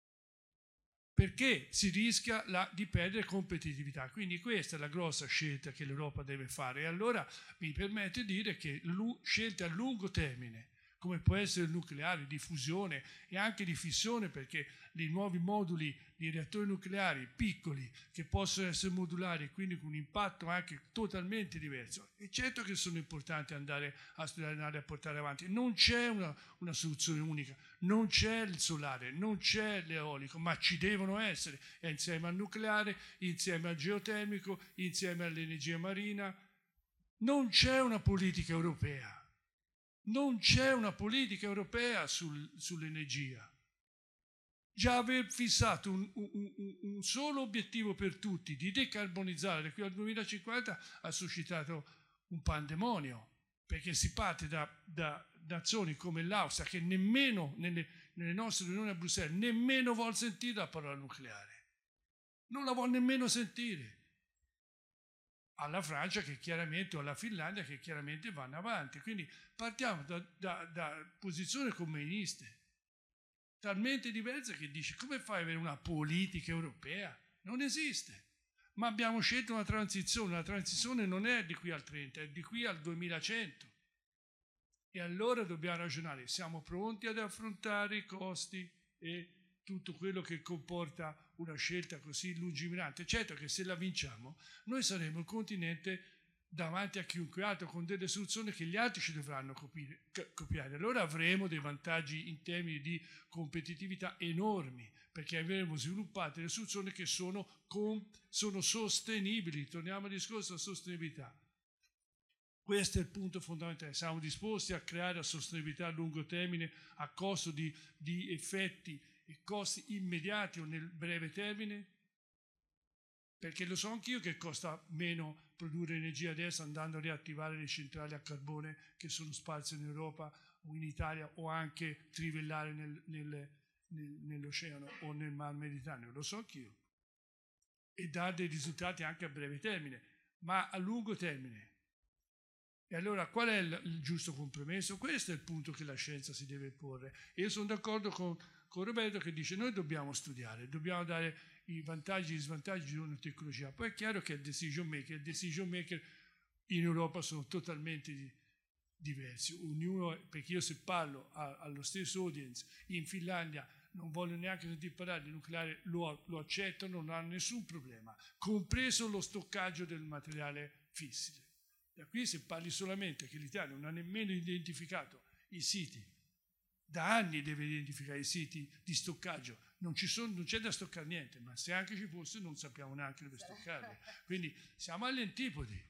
Perché si rischia di perdere competitività. Quindi questa è la grossa scelta che l'Europa deve fare. E allora mi permette di dire che scelte a lungo termine, come può essere il nucleare, di fusione e anche di fissione, perché i nuovi moduli di reattori nucleari piccoli che possono essere modulari, quindi con un impatto anche totalmente diverso, è certo che sono importanti andare a studiare, andare a portare avanti. Non c'è una soluzione unica, non c'è il solare, non c'è l'eolico, ma ci devono essere, e insieme al nucleare, insieme al geotermico, insieme all'energia marina. Non c'è una politica europea. Non c'è una politica europea sull'energia. Già aver fissato un solo obiettivo per tutti, di decarbonizzare qui al 2050, ha suscitato un pandemonio, perché si parte da nazioni come l'Austria, che nemmeno nelle nostre riunioni a Bruxelles nemmeno vuol sentire la parola nucleare. Non la vuol nemmeno sentire. Alla Francia che chiaramente, o alla Finlandia che chiaramente vanno avanti. Quindi partiamo da posizioni comuniste, talmente diverse che dici: come fai ad avere una politica europea? Non esiste. ma abbiamo scelto una transizione. La transizione non è di qui al 30, è di qui al 2100. E allora dobbiamo ragionare, siamo pronti ad affrontare i costi e tutto quello che comporta una scelta così lungimirante? Certo che se la vinciamo, noi saremo il continente davanti a chiunque altro con delle soluzioni che gli altri ci dovranno copiare. Allora avremo dei vantaggi in termini di competitività enormi, perché avremo sviluppato delle soluzioni che sono sostenibili. Torniamo al discorso della sostenibilità. Questo è il punto fondamentale. Siamo disposti a creare la sostenibilità a lungo termine a costo di effetti e costi immediati o nel breve termine? Perché lo so anch'io che costa meno produrre energia adesso andando a riattivare le centrali a carbone che sono sparse in Europa o in Italia, o anche trivellare nell'oceano o nel Mar Mediterraneo. Lo so anch'io. E dà dei risultati anche a breve termine, ma a lungo termine. E allora qual è il giusto compromesso? Questo è il punto che la scienza si deve porre. E io sono d'accordo con Roberto che dice noi dobbiamo studiare, dobbiamo dare i vantaggi e gli svantaggi di una tecnologia. Poi è chiaro che il decision maker in Europa sono totalmente diversi. Ognuno, perché io se parlo allo stesso audience in Finlandia non voglio neanche sentire parlare di nucleare, lo accettano, non hanno nessun problema, compreso lo stoccaggio del materiale fissile. Da qui se parli solamente che l'Italia non ha nemmeno identificato i siti, da anni deve identificare i siti di stoccaggio, non c'è da stoccare niente, ma se anche ci fosse non sappiamo neanche dove stoccarli. Quindi siamo agli antipodi.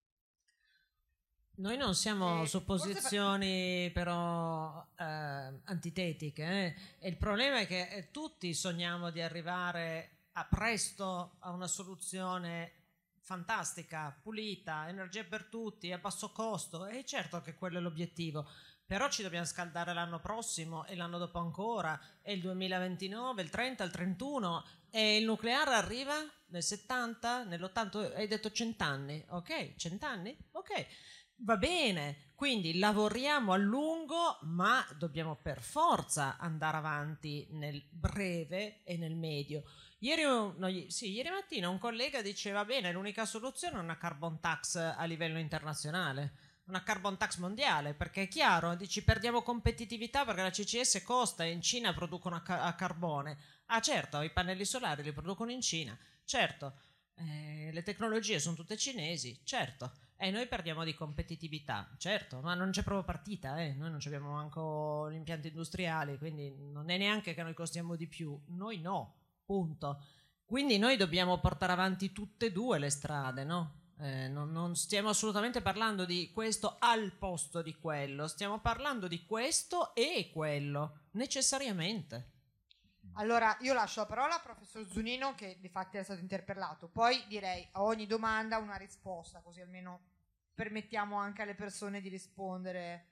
Noi non siamo su posizioni però antitetiche, e il problema è che tutti sogniamo di arrivare a presto a una soluzione fantastica, pulita, energia per tutti, a basso costo, e certo che quello è l'obiettivo, però ci dobbiamo scaldare l'anno prossimo e l'anno dopo ancora, e il 2029, il 30, il 31, e il nucleare arriva nel 70, nell'80, hai detto 100 anni, ok, 100 anni, ok, va bene, quindi lavoriamo a lungo, ma dobbiamo per forza andare avanti nel breve e nel medio. Ieri mattina un collega diceva bene, l'unica soluzione è una carbon tax a livello internazionale, una carbon tax mondiale, perché è chiaro, dici perdiamo competitività perché la CCS costa e in Cina producono a carbone. Ah certo, i pannelli solari li producono in Cina, certo, le tecnologie sono tutte cinesi, certo, e noi perdiamo di competitività, certo, ma non c'è proprio partita, noi non abbiamo manco gli impianti industriali, quindi non è neanche che noi costiamo di più, noi no. Punto. Quindi noi dobbiamo portare avanti tutte e due le strade, no? Non stiamo assolutamente parlando di questo al posto di quello, stiamo parlando di questo e quello, necessariamente. Allora, io lascio la parola al professor Zunino, che di fatto è stato interpellato, poi direi a ogni domanda una risposta, così almeno permettiamo anche alle persone di rispondere.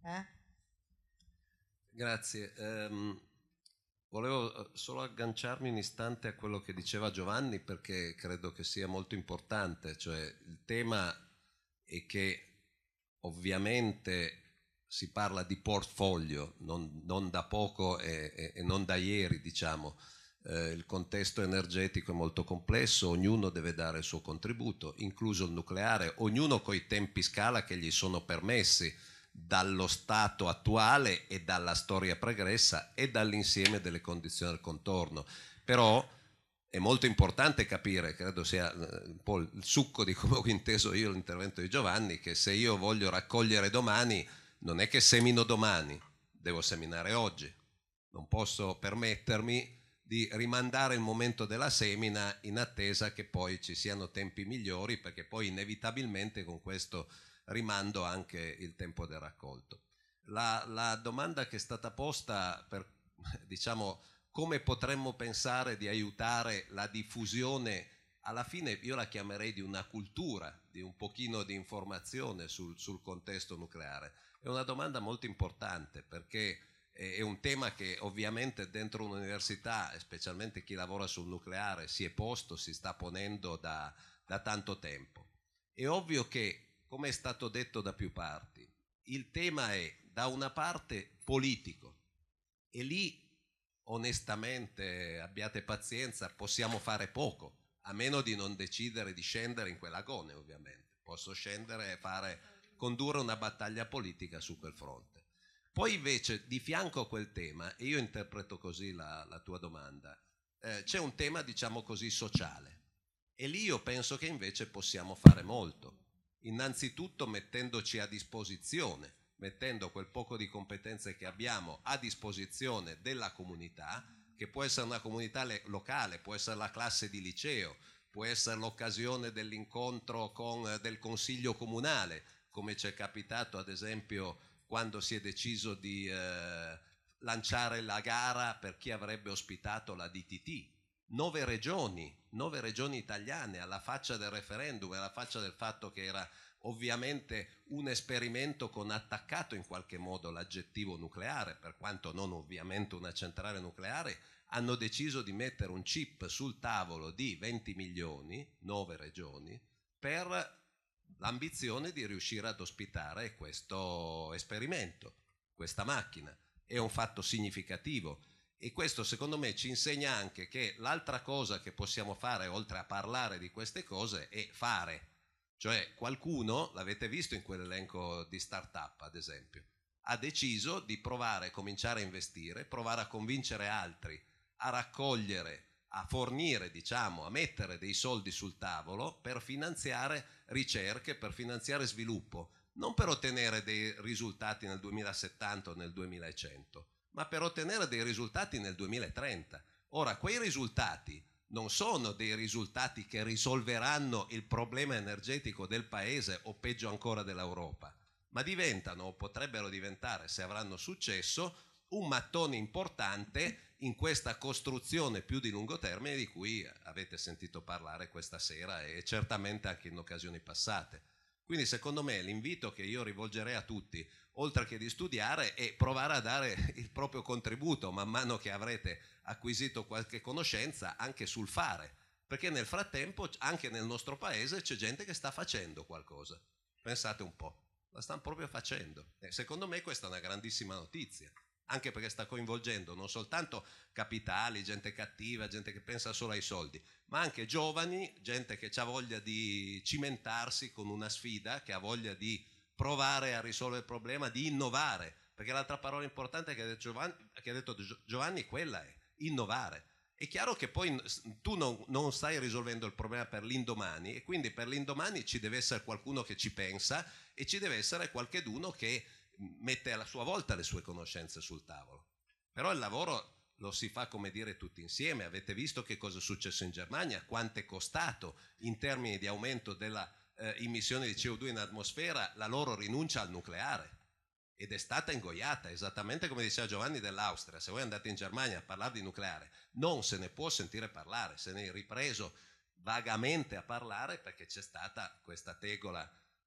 Grazie. Volevo solo agganciarmi un istante a quello che diceva Giovanni, perché credo che sia molto importante, cioè il tema è che ovviamente si parla di portfolio, non da poco e non da ieri, diciamo. Il contesto energetico è molto complesso, ognuno deve dare il suo contributo, incluso il nucleare, ognuno coi tempi scala che gli sono permessi dallo stato attuale e dalla storia pregressa e dall'insieme delle condizioni del contorno. Però è molto importante capire, credo sia un po' il succo di come ho inteso io l'intervento di Giovanni, che se io voglio raccogliere domani, non è che semino domani, devo seminare oggi. Non posso permettermi di rimandare il momento della semina in attesa che poi ci siano tempi migliori, perché poi inevitabilmente con questo rimando anche il tempo del raccolto. La domanda che è stata posta per, diciamo, come potremmo pensare di aiutare la diffusione, alla fine io la chiamerei di una cultura, di un pochino di informazione sul contesto nucleare. È una domanda molto importante, perché è un tema che ovviamente dentro un'università, specialmente chi lavora sul nucleare, si è posto, si sta ponendo da tanto tempo. È ovvio che, come è stato detto da più parti, il tema è da una parte politico, e lì onestamente, abbiate pazienza, possiamo fare poco, a meno di non decidere di scendere in quell'agone, ovviamente. Posso scendere e condurre una battaglia politica su quel fronte. Poi invece, di fianco a quel tema, e io interpreto così la tua domanda, c'è un tema, diciamo così, sociale. E lì io penso che invece possiamo fare molto. Innanzitutto mettendoci a disposizione, mettendo quel poco di competenze che abbiamo a disposizione della comunità, che può essere una comunità locale, può essere la classe di liceo, può essere l'occasione dell'incontro del consiglio comunale, come ci è capitato ad esempio quando si è deciso di lanciare la gara per chi avrebbe ospitato la DTT. 9 regioni italiane, alla faccia del referendum, alla faccia del fatto che era ovviamente un esperimento con attaccato in qualche modo l'aggettivo nucleare, per quanto non ovviamente una centrale nucleare, hanno deciso di mettere un chip sul tavolo di 20 milioni, 9 regioni, per l'ambizione di riuscire ad ospitare questo esperimento, questa macchina. È un fatto significativo. E questo secondo me ci insegna anche che l'altra cosa che possiamo fare, oltre a parlare di queste cose, è fare. Cioè qualcuno, l'avete visto in quell'elenco di start-up ad esempio, ha deciso di provare a cominciare a investire, provare a convincere altri a raccogliere, a fornire, diciamo, a mettere dei soldi sul tavolo per finanziare ricerche, per finanziare sviluppo, non per ottenere dei risultati nel 2070 o nel 2100, ma per ottenere dei risultati nel 2030. Ora, quei risultati non sono dei risultati che risolveranno il problema energetico del paese o peggio ancora dell'Europa, ma diventano, o potrebbero diventare, se avranno successo, un mattone importante in questa costruzione più di lungo termine di cui avete sentito parlare questa sera e certamente anche in occasioni passate. Quindi secondo me l'invito che io rivolgerei a tutti, oltre che di studiare, è provare a dare il proprio contributo man mano che avrete acquisito qualche conoscenza anche sul fare, perché nel frattempo anche nel nostro paese c'è gente che sta facendo qualcosa. Pensate un po', la stanno proprio facendo. E secondo me questa è una grandissima notizia, anche perché sta coinvolgendo non soltanto capitali, gente cattiva, gente che pensa solo ai soldi, ma anche giovani, gente che ha voglia di cimentarsi con una sfida, che ha voglia di provare a risolvere il problema, di innovare, perché l'altra parola importante che ha detto Giovanni, quella è innovare. È chiaro che poi tu non stai risolvendo il problema per l'indomani, e quindi per l'indomani ci deve essere qualcuno che ci pensa e ci deve essere qualcheduno che mette alla sua volta le sue conoscenze sul tavolo. Però il lavoro lo si fa, come dire, tutti insieme. Avete visto che cosa è successo in Germania, quanto è costato in termini di aumento della emissione di CO2 in atmosfera la loro rinuncia al nucleare, ed è stata ingoiata, esattamente come diceva Giovanni dell'Austria. Se voi andate in Germania a parlare di nucleare non se ne può sentire parlare, se ne è ripreso vagamente a parlare perché c'è stata questa tegola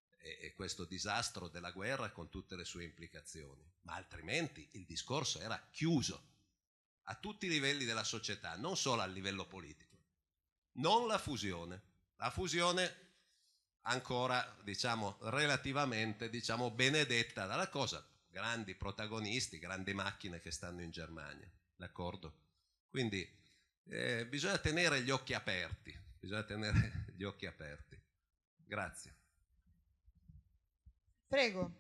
e questo disastro della guerra con tutte le sue implicazioni, ma altrimenti il discorso era chiuso a tutti i livelli della società, non solo a livello politico. Non la fusione ancora, diciamo, relativamente, diciamo, benedetta dalla cosa, grandi protagonisti, grandi macchine che stanno in Germania, d'accordo? Quindi bisogna tenere gli occhi aperti, Grazie. Prego.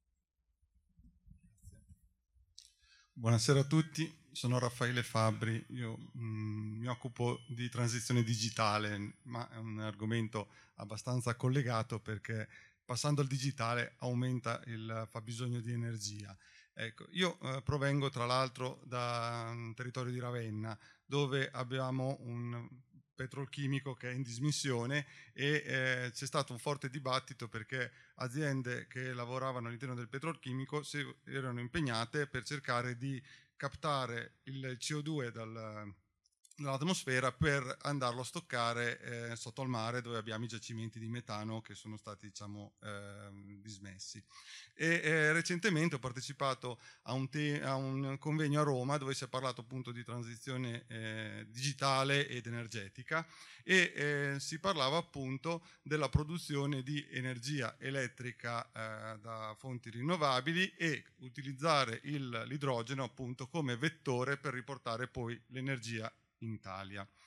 Buonasera a tutti, sono Raffaele Fabbri, io mi occupo di transizione digitale, ma è un argomento abbastanza collegato perché passando al digitale aumenta il fabbisogno di energia. Ecco, io provengo tra l'altro da un territorio di Ravenna dove abbiamo un petrolchimico che è in dismissione e c'è stato un forte dibattito perché aziende che lavoravano all'interno del petrolchimico si erano impegnate per cercare di captare il CO2 dall'atmosfera per andarlo a stoccare sotto al mare, dove abbiamo i giacimenti di metano che sono stati, diciamo, dismessi. Recentemente ho partecipato a un convegno a Roma dove si è parlato appunto di transizione digitale ed energetica e si parlava appunto della produzione di energia elettrica da fonti rinnovabili e utilizzare l'idrogeno appunto come vettore per riportare poi l'energia in Italia.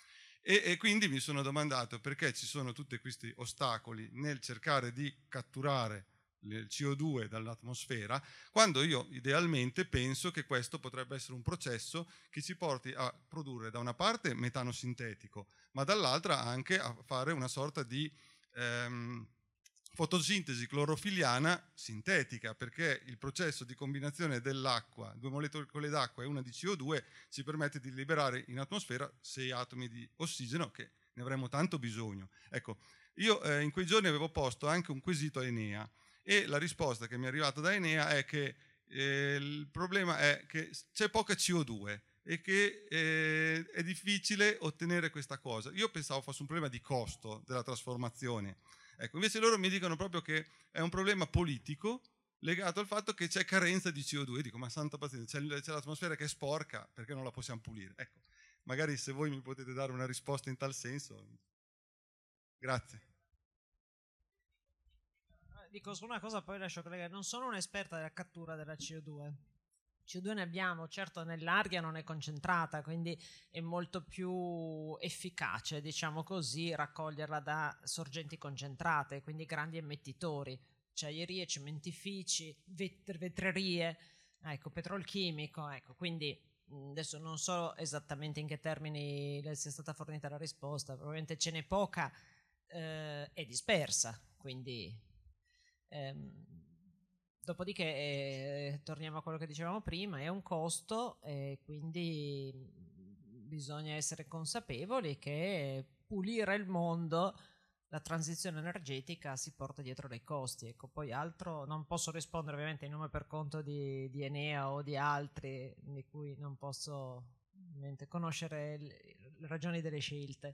E quindi mi sono domandato perché ci sono tutti questi ostacoli nel cercare di catturare il CO2 dall'atmosfera, quando io idealmente penso che questo potrebbe essere un processo che ci porti a produrre da una parte metano sintetico, ma dall'altra anche a fare una sorta di fotosintesi clorofiliana sintetica, perché il processo di combinazione dell'acqua, 2 molecole d'acqua e una di CO2, ci permette di liberare in atmosfera 6 atomi di ossigeno, che ne avremo tanto bisogno. Ecco, io in quei giorni avevo posto anche un quesito a Enea, e la risposta che mi è arrivata da Enea è che il problema è che c'è poca CO2 e che è difficile ottenere questa cosa. Io pensavo fosse un problema di costo della trasformazione. Ecco, invece loro mi dicono proprio che è un problema politico legato al fatto che c'è carenza di CO2. Io dico, ma santa pazienza, c'è l'atmosfera che è sporca, perché non la possiamo pulire? Ecco, magari se voi mi potete dare una risposta in tal senso. Grazie. Dico solo una cosa, poi lascio collegare. Non sono un'esperta della cattura della CO2. CO2 ne abbiamo, certo nell'aria non è concentrata, quindi è molto più efficace, diciamo così, raccoglierla da sorgenti concentrate, quindi grandi emettitori, acciaierie, cementifici, vetrerie, ecco, petrolchimico, ecco, quindi adesso non so esattamente in che termini le sia stata fornita la risposta, probabilmente ce n'è poca e dispersa, quindi dopodiché torniamo a quello che dicevamo prima, è un costo e quindi bisogna essere consapevoli che pulire il mondo, la transizione energetica si porta dietro dei costi. Ecco, poi altro non posso rispondere ovviamente in nome per conto di Enea o di altri di cui non posso ovviamente conoscere le ragioni delle scelte.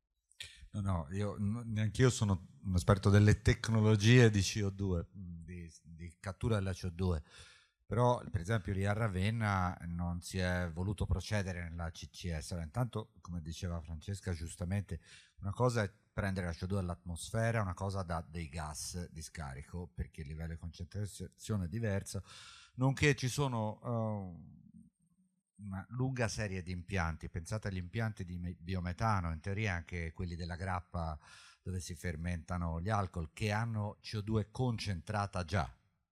No, neanch'io sono un esperto delle tecnologie di CO2, di cattura della CO2, però per esempio lì a Ravenna non si è voluto procedere nella CCS. Allora, intanto, come diceva Francesca giustamente, una cosa è prendere la CO2 dall'atmosfera, una cosa da dei gas di scarico, perché il livello di concentrazione è diverso, nonché ci sono una lunga serie di impianti. Pensate agli impianti di biometano, in teoria anche quelli della grappa dove si fermentano gli alcol, che hanno CO2 concentrata già.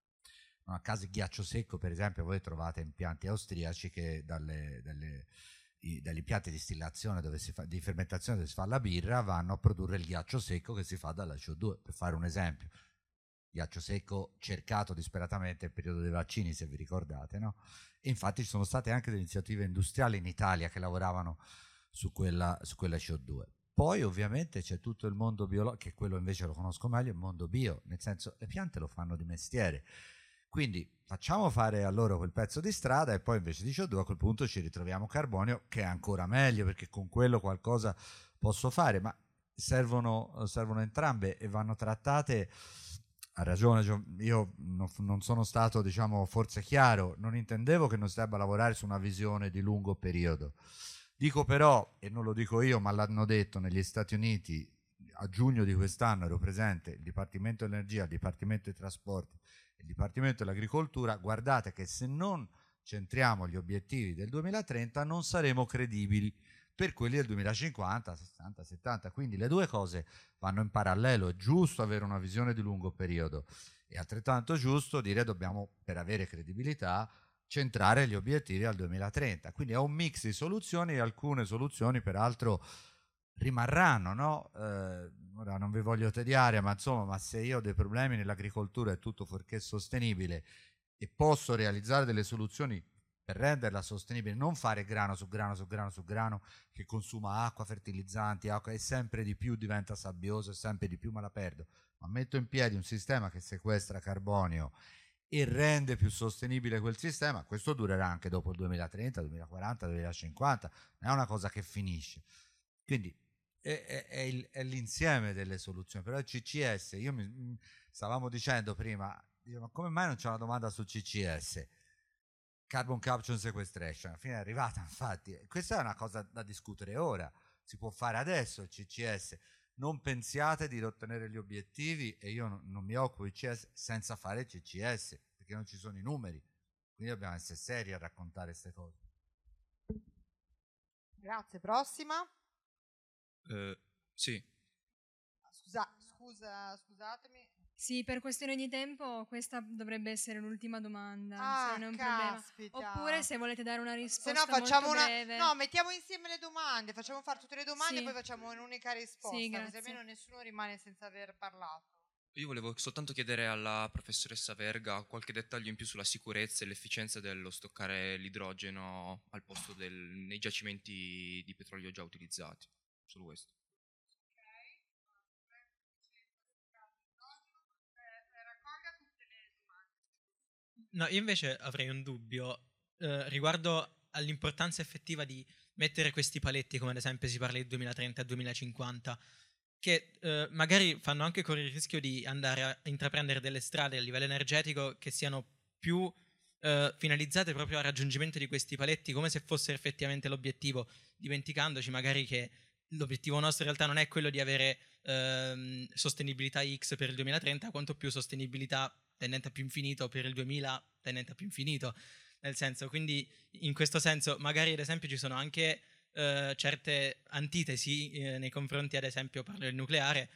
A caso di ghiaccio secco, per esempio, voi trovate impianti austriaci che dagli impianti di distillazione di fermentazione dove si fa la birra vanno a produrre il ghiaccio secco che si fa dalla CO2, per fare un esempio. Ghiaccio secco cercato disperatamente nel periodo dei vaccini, se vi ricordate, no? E infatti ci sono state anche delle iniziative industriali in Italia che lavoravano su quella CO2. Poi ovviamente c'è tutto il mondo biologico, che quello invece lo conosco meglio, il mondo bio, nel senso le piante lo fanno di mestiere. Quindi facciamo fare a loro quel pezzo di strada e poi invece di CO2 a quel punto ci ritroviamo carbonio, che è ancora meglio perché con quello qualcosa posso fare, ma servono entrambe e vanno trattate. Ha ragione, io non sono stato, diciamo, forse chiaro, non intendevo che non si debba lavorare su una visione di lungo periodo. Dico però, e non lo dico io, ma l'hanno detto negli Stati Uniti, a giugno di quest'anno ero presente il Dipartimento dell'Energia, il Dipartimento dei Trasporti e il Dipartimento dell'Agricoltura, guardate che se non centriamo gli obiettivi del 2030 non saremo credibili per quelli del 2050, 60, 70, quindi le due cose vanno in parallelo. È giusto avere una visione di lungo periodo, è altrettanto giusto dire dobbiamo, per avere credibilità, centrare gli obiettivi al 2030, quindi è un mix di soluzioni e alcune soluzioni peraltro rimarranno, no? Ora non vi voglio tediare, ma insomma, ma se io ho dei problemi nell'agricoltura è tutto fuorché sostenibile e posso realizzare delle soluzioni per renderla sostenibile, non fare grano su grano su grano su grano che consuma acqua, fertilizzanti, acqua e sempre di più diventa sabbioso e sempre di più me la perdo, ma metto in piedi un sistema che sequestra carbonio e rende più sostenibile quel sistema, questo durerà anche dopo il 2030, 2040, 2050, non è una cosa che finisce. Quindi è l'insieme delle soluzioni. Però il CCS, stavamo dicendo prima, ma come mai non c'è una domanda sul CCS? Carbon Capture and Sequestration, alla fine è arrivata, infatti. Questa è una cosa da discutere ora, si può fare adesso il CCS. Non pensiate di ottenere gli obiettivi, e io non mi occupo di CCS, senza fare il CCS, perché non ci sono i numeri. Quindi dobbiamo essere seri a raccontare queste cose. Grazie, prossima. Sì. Scusatemi. Sì, per questione di tempo questa dovrebbe essere l'ultima domanda, Ah, se non è un problema. caspita. Oppure se volete dare una risposta Se no facciamo molto breve. No, mettiamo insieme le domande, facciamo fare tutte le domande Sì. e poi facciamo un'unica risposta, Sì, così grazie. almeno nessuno rimane senza aver parlato. Io volevo soltanto chiedere alla professoressa Verga qualche dettaglio in più sulla sicurezza e l'efficienza dello stoccare l'idrogeno al posto nei giacimenti di petrolio già utilizzati. Solo questo. No, io invece avrei un dubbio riguardo all'importanza effettiva di mettere questi paletti, come ad esempio si parla di 2030 e 2050, che magari fanno anche correre il rischio di andare a intraprendere delle strade a livello energetico che siano più finalizzate proprio al raggiungimento di questi paletti, come se fosse effettivamente l'obiettivo, dimenticandoci magari che l'obiettivo nostro in realtà non è quello di avere sostenibilità X per il 2030, quanto più sostenibilità tendente a più infinito per il 2000 tendente a più infinito, nel senso, quindi in questo senso magari ad esempio ci sono anche certe antitesi nei confronti, ad esempio parlo del nucleare,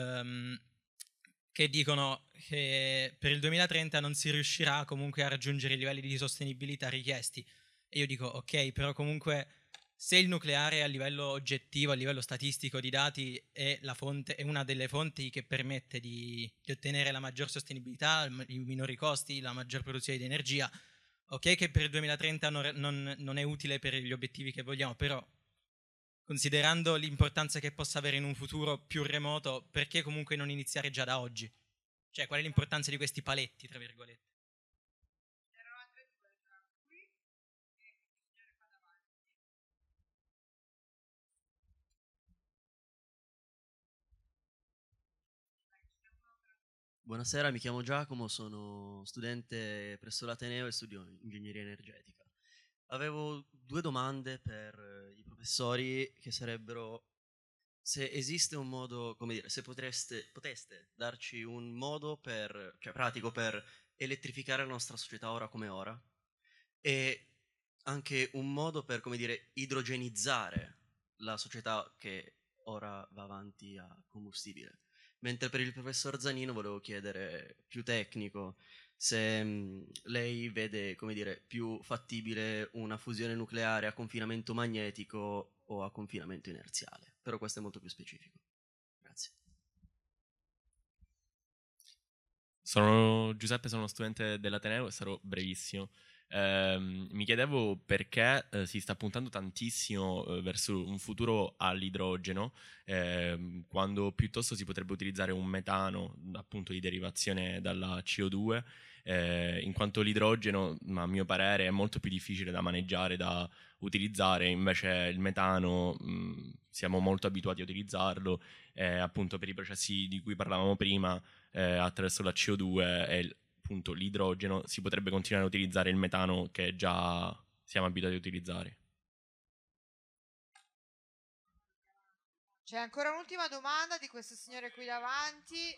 che dicono che per il 2030 non si riuscirà comunque a raggiungere i livelli di sostenibilità richiesti, e io dico ok, però comunque se il nucleare a livello oggettivo, a livello statistico di dati è una delle fonti che permette di ottenere la maggior sostenibilità, i minori costi, la maggior produzione di energia, ok che per il 2030 non è utile per gli obiettivi che vogliamo, però considerando l'importanza che possa avere in un futuro più remoto, perché comunque non iniziare già da oggi? Cioè, qual è l'importanza di questi paletti, tra virgolette? Buonasera, mi chiamo Giacomo, sono studente presso l'Ateneo e studio ingegneria energetica. Avevo due domande per i professori, che sarebbero se esiste un modo, come dire, se poteste darci un modo pratico per elettrificare la nostra società ora come ora, e anche un modo per, come dire, idrogenizzare la società che ora va avanti a combustibile. Mentre per il professor Zanino volevo chiedere più tecnico se lei vede, come dire, più fattibile una fusione nucleare a confinamento magnetico o a confinamento inerziale. Però questo è molto più specifico. Grazie. Sono Giuseppe, sono uno studente dell'Ateneo e sarò brevissimo. Mi chiedevo perché si sta puntando tantissimo verso un futuro all'idrogeno, quando piuttosto si potrebbe utilizzare un metano appunto di derivazione dalla CO2, in quanto l'idrogeno, a mio parere, è molto più difficile da maneggiare, da utilizzare, invece il metano siamo molto abituati a utilizzarlo, appunto per i processi di cui parlavamo prima, attraverso la CO2 e appunto l'idrogeno si potrebbe continuare a utilizzare il metano che già siamo abituati a utilizzare. C'è ancora un'ultima domanda di questo signore qui davanti.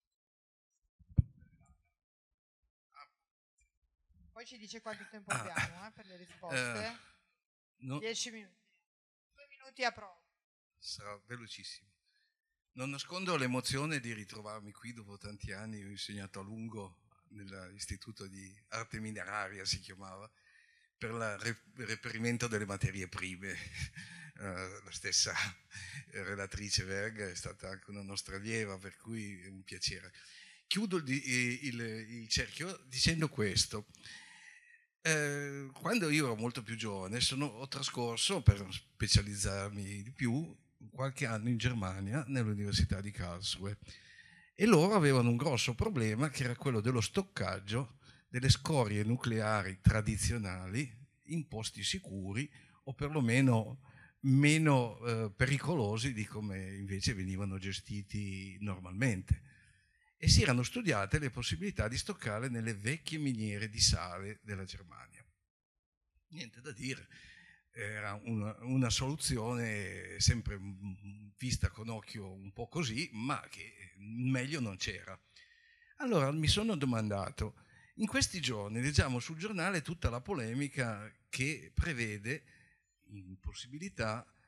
Poi ci dice quanto tempo abbiamo per le risposte. 10 minuti. 2 minuti a prova. Sarà velocissimo. Non nascondo l'emozione di ritrovarmi qui dopo tanti anni. Ho insegnato a lungo nell'istituto di arte mineraria, si chiamava, per il reperimento delle materie prime. La stessa relatrice Verga è stata anche una nostra allieva, per cui è un piacere. Chiudo il cerchio dicendo questo. Quando io ero molto più giovane ho trascorso, per specializzarmi di più, qualche anno in Germania nell'Università di Karlsruhe, e loro avevano un grosso problema, che era quello dello stoccaggio delle scorie nucleari tradizionali in posti sicuri, o perlomeno meno pericolosi di come invece venivano gestiti normalmente. E si erano studiate le possibilità di stoccare nelle vecchie miniere di sale della Germania. Niente da dire, era una soluzione sempre vista con occhio un po' così, ma che meglio non c'era. Allora mi sono domandato, in questi giorni leggiamo sul giornale tutta la polemica che prevede in possibilità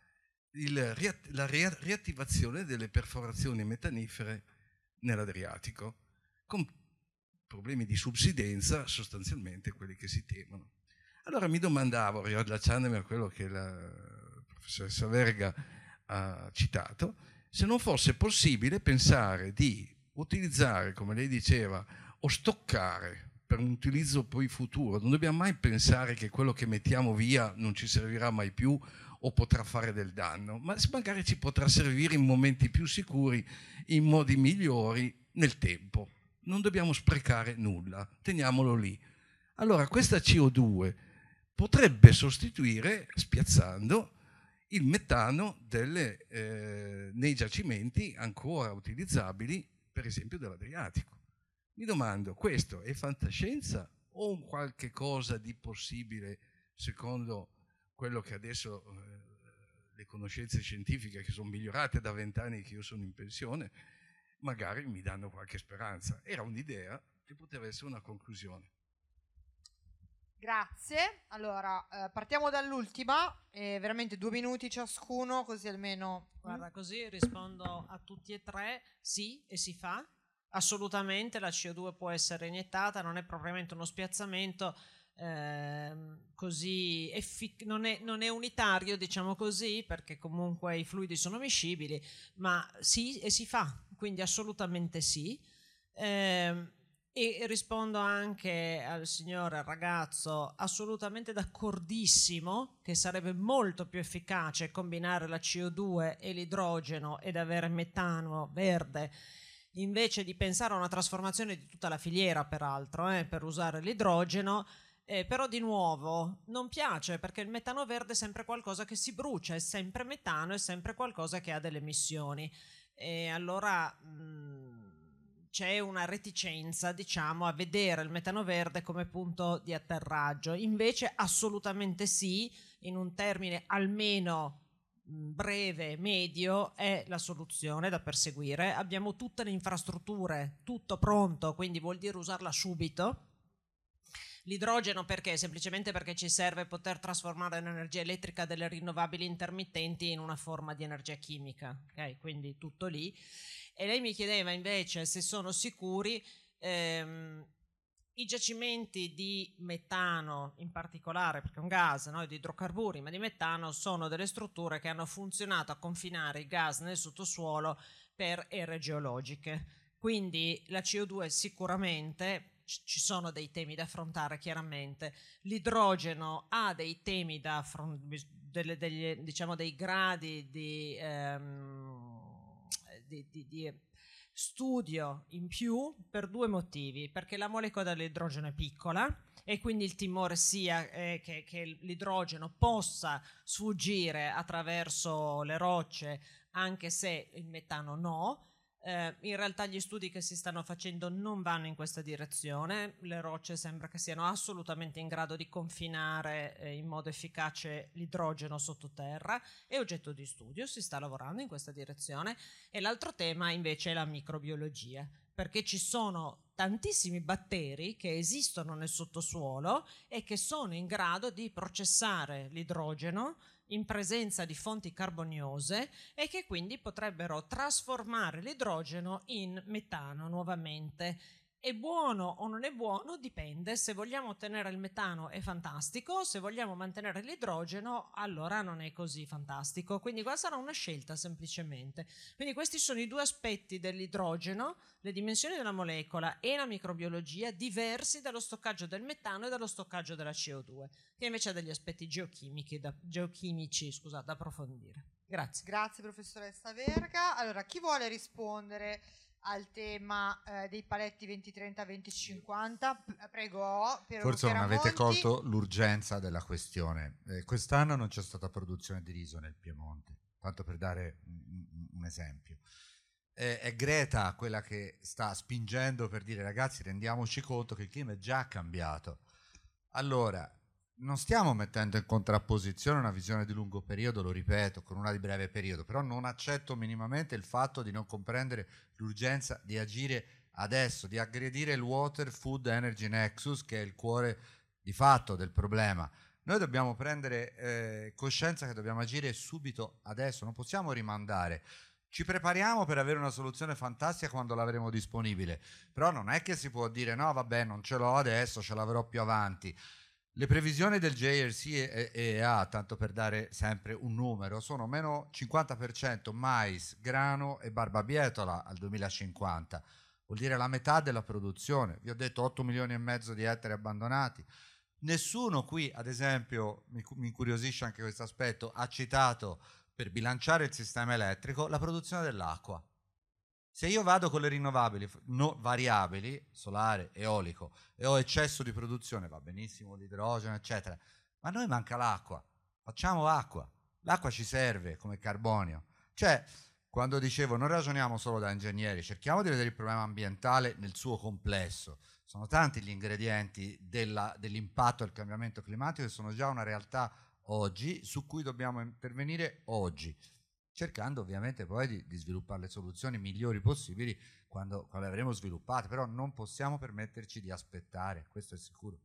la riattivazione delle perforazioni metanifere nell'Adriatico, con problemi di subsidenza sostanzialmente quelli che si temono. Allora mi domandavo, riallacciandomi a quello che la professoressa Verga ha citato, se non fosse possibile pensare di utilizzare, come lei diceva, o stoccare per un utilizzo poi futuro. Non dobbiamo mai pensare che quello che mettiamo via non ci servirà mai più o potrà fare del danno, ma magari ci potrà servire in momenti più sicuri, in modi migliori nel tempo. Non dobbiamo sprecare nulla, teniamolo lì. Allora questa CO2 potrebbe sostituire, spiazzando, il metano nei giacimenti ancora utilizzabili, per esempio dell'Adriatico. Mi domando, questo è fantascienza o un qualche cosa di possibile secondo quello che adesso le conoscenze scientifiche, che sono migliorate da 20 anni che io sono in pensione, magari mi danno qualche speranza. Era un'idea che poteva essere una conclusione. Grazie. Allora, partiamo dall'ultima, veramente 2 minuti ciascuno, così almeno... Guarda, così rispondo a tutti e tre, sì, e si fa. Assolutamente la CO2 può essere iniettata, non è propriamente uno spiazzamento così non è unitario, diciamo così, perché comunque i fluidi sono miscibili, ma sì, e si fa, quindi assolutamente sì. E rispondo anche al signore, al ragazzo, assolutamente d'accordissimo che sarebbe molto più efficace combinare la CO2 e l'idrogeno ed avere metano verde, invece di pensare a una trasformazione di tutta la filiera, peraltro, per usare l'idrogeno. Però di nuovo non piace, perché il metano verde è sempre qualcosa che si brucia, è sempre metano, è sempre qualcosa che ha delle emissioni. E allora c'è una reticenza, diciamo, a vedere il metano verde come punto di atterraggio. Invece assolutamente sì, in un termine almeno breve, medio, è la soluzione da perseguire. Abbiamo tutte le infrastrutture, tutto pronto, quindi vuol dire usarla subito. L'idrogeno perché? Semplicemente perché ci serve poter trasformare l'energia elettrica delle rinnovabili intermittenti in una forma di energia chimica, okay? Quindi tutto lì. E lei mi chiedeva invece se sono sicuri. I giacimenti di metano in particolare, perché è un gas, no? Di idrocarburi, ma di metano, sono delle strutture che hanno funzionato a confinare i gas nel sottosuolo per ere geologiche. Quindi la CO2 sicuramente, ci sono dei temi da affrontare chiaramente. L'idrogeno ha dei temi da affrontare, diciamo dei gradi di studio in più per 2 motivi: perché la molecola dell'idrogeno è piccola e quindi il timore sia che l'idrogeno possa sfuggire attraverso le rocce, anche se il metano no. In realtà gli studi che si stanno facendo non vanno in questa direzione. Le rocce sembra che siano assolutamente in grado di confinare in modo efficace l'idrogeno sottoterra. È oggetto di studio, si sta lavorando in questa direzione. E l'altro tema invece è la microbiologia, perché ci sono tantissimi batteri che esistono nel sottosuolo e che sono in grado di processare l'idrogeno in presenza di fonti carboniose e che quindi potrebbero trasformare l'idrogeno in metano nuovamente. È buono o non è buono? Dipende. Se vogliamo ottenere il metano è fantastico, se vogliamo mantenere l'idrogeno allora non è così fantastico. Quindi qua sarà una scelta semplicemente. Quindi questi sono i 2 aspetti dell'idrogeno, le dimensioni della molecola e la microbiologia, diversi dallo stoccaggio del metano e dallo stoccaggio della CO2, che invece ha degli aspetti geochimici da approfondire. Grazie. Grazie professoressa Verga. Allora, chi vuole rispondere al tema dei paletti 2030-2050? Prego. Forse non avete colto l'urgenza della questione. Quest'anno non c'è stata produzione di riso nel Piemonte, tanto per dare un esempio. È Greta quella che sta spingendo per dire: ragazzi, rendiamoci conto che il clima è già cambiato. Allora, non stiamo mettendo in contrapposizione una visione di lungo periodo, lo ripeto, con una di breve periodo, però non accetto minimamente il fatto di non comprendere l'urgenza di agire adesso, di aggredire il Water Food Energy Nexus, che è il cuore di fatto del problema. Noi dobbiamo prendere coscienza che dobbiamo agire subito adesso, non possiamo rimandare. Ci prepariamo per avere una soluzione fantastica quando l'avremo disponibile, però non è che si può dire no vabbè non ce l'ho adesso, ce l'avrò più avanti. Le previsioni del JRC e EA, tanto per dare sempre un numero, sono meno 50% mais, grano e barbabietola al 2050, vuol dire la metà della produzione. Vi ho detto 8 milioni e mezzo di ettari abbandonati. Nessuno qui, ad esempio, mi incuriosisce anche questo aspetto, ha citato per bilanciare il sistema elettrico la produzione dell'acqua. Se io vado con le rinnovabili variabili, solare, eolico, e ho eccesso di produzione, va benissimo l'idrogeno, eccetera, ma a noi manca l'acqua. Facciamo acqua. L'acqua ci serve come carbonio. Cioè, quando dicevo non ragioniamo solo da ingegneri, cerchiamo di vedere il problema ambientale nel suo complesso. Sono tanti gli ingredienti dell'impatto del cambiamento climatico che sono già una realtà oggi, su cui dobbiamo intervenire oggi, cercando ovviamente poi di sviluppare le soluzioni migliori possibili quando le avremo sviluppate, però non possiamo permetterci di aspettare, questo è sicuro.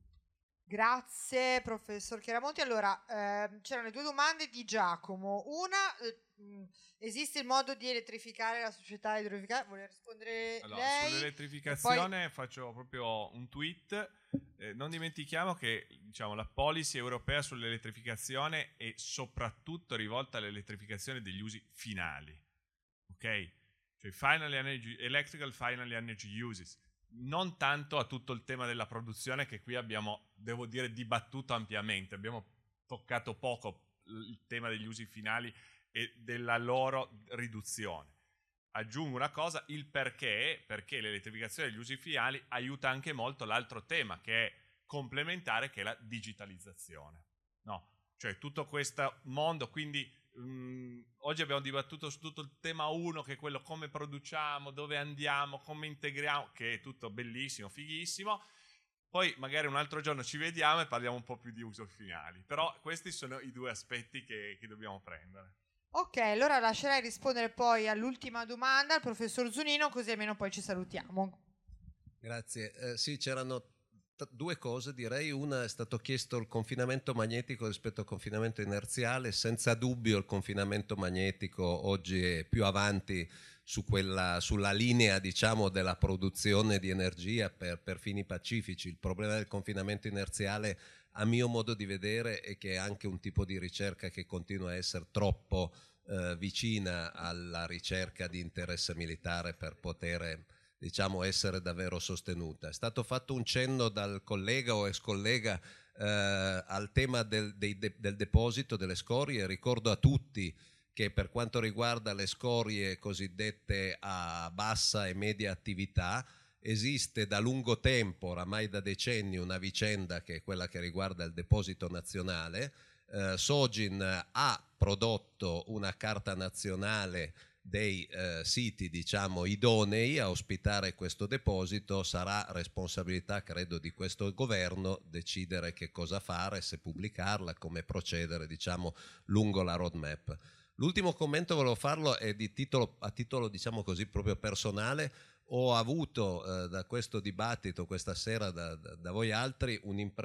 Grazie professor Chiaramonti. Allora, c'erano le due domande di Giacomo. Una, esiste il modo di elettrificare la società idroelettrica? Vuole rispondere lei? Sull'elettrificazione faccio proprio un tweet. Non dimentichiamo che diciamo, la policy europea sull'elettrificazione è soprattutto rivolta all'elettrificazione degli usi finali, ok? Cioè electrical final energy uses, non tanto a tutto il tema della produzione che qui abbiamo, devo dire, dibattuto ampiamente. Abbiamo toccato poco il tema degli usi finali e della loro riduzione. Aggiungo una cosa, il perché l'elettrificazione degli usi finali aiuta anche molto l'altro tema che è complementare, che è la digitalizzazione, no? Cioè tutto questo mondo, quindi oggi abbiamo dibattuto su tutto il tema 1 che è quello come produciamo, dove andiamo, come integriamo, che è tutto bellissimo, fighissimo. Poi magari un altro giorno ci vediamo e parliamo un po' più di usi finali, però questi sono i due aspetti che dobbiamo prendere. Ok, allora lascerei rispondere poi all'ultima domanda al professor Zunino, così almeno poi ci salutiamo. Grazie. Sì, c'erano due cose, direi. Una, è stato chiesto il confinamento magnetico rispetto al confinamento inerziale. Senza dubbio il confinamento magnetico oggi è più avanti sulla linea, diciamo, della produzione di energia per fini pacifici. Il problema del confinamento inerziale, a mio modo di vedere, è che è anche un tipo di ricerca che continua a essere troppo vicina alla ricerca di interesse militare per poter, diciamo, essere davvero sostenuta. È stato fatto un cenno dal collega o ex collega al tema del deposito delle scorie. Ricordo a tutti che per quanto riguarda le scorie cosiddette a bassa e media attività esiste da lungo tempo, oramai da decenni, una vicenda che è quella che riguarda il deposito nazionale. Sogin ha prodotto una carta nazionale dei siti, diciamo, idonei a ospitare questo deposito. Sarà responsabilità, credo, di questo governo decidere che cosa fare, se pubblicarla, come procedere, diciamo, lungo la roadmap. L'ultimo commento volevo farlo è a titolo, diciamo così, proprio personale. Ho avuto da questo dibattito questa sera da voi altri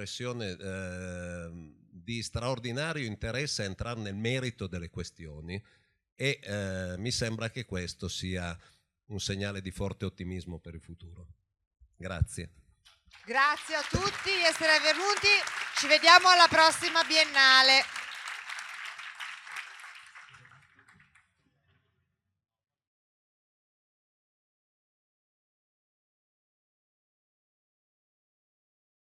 un'impressione di straordinario interesse a entrare nel merito delle questioni e mi sembra che questo sia un segnale di forte ottimismo per il futuro. Grazie. Grazie a tutti di essere venuti, ci vediamo alla prossima Biennale.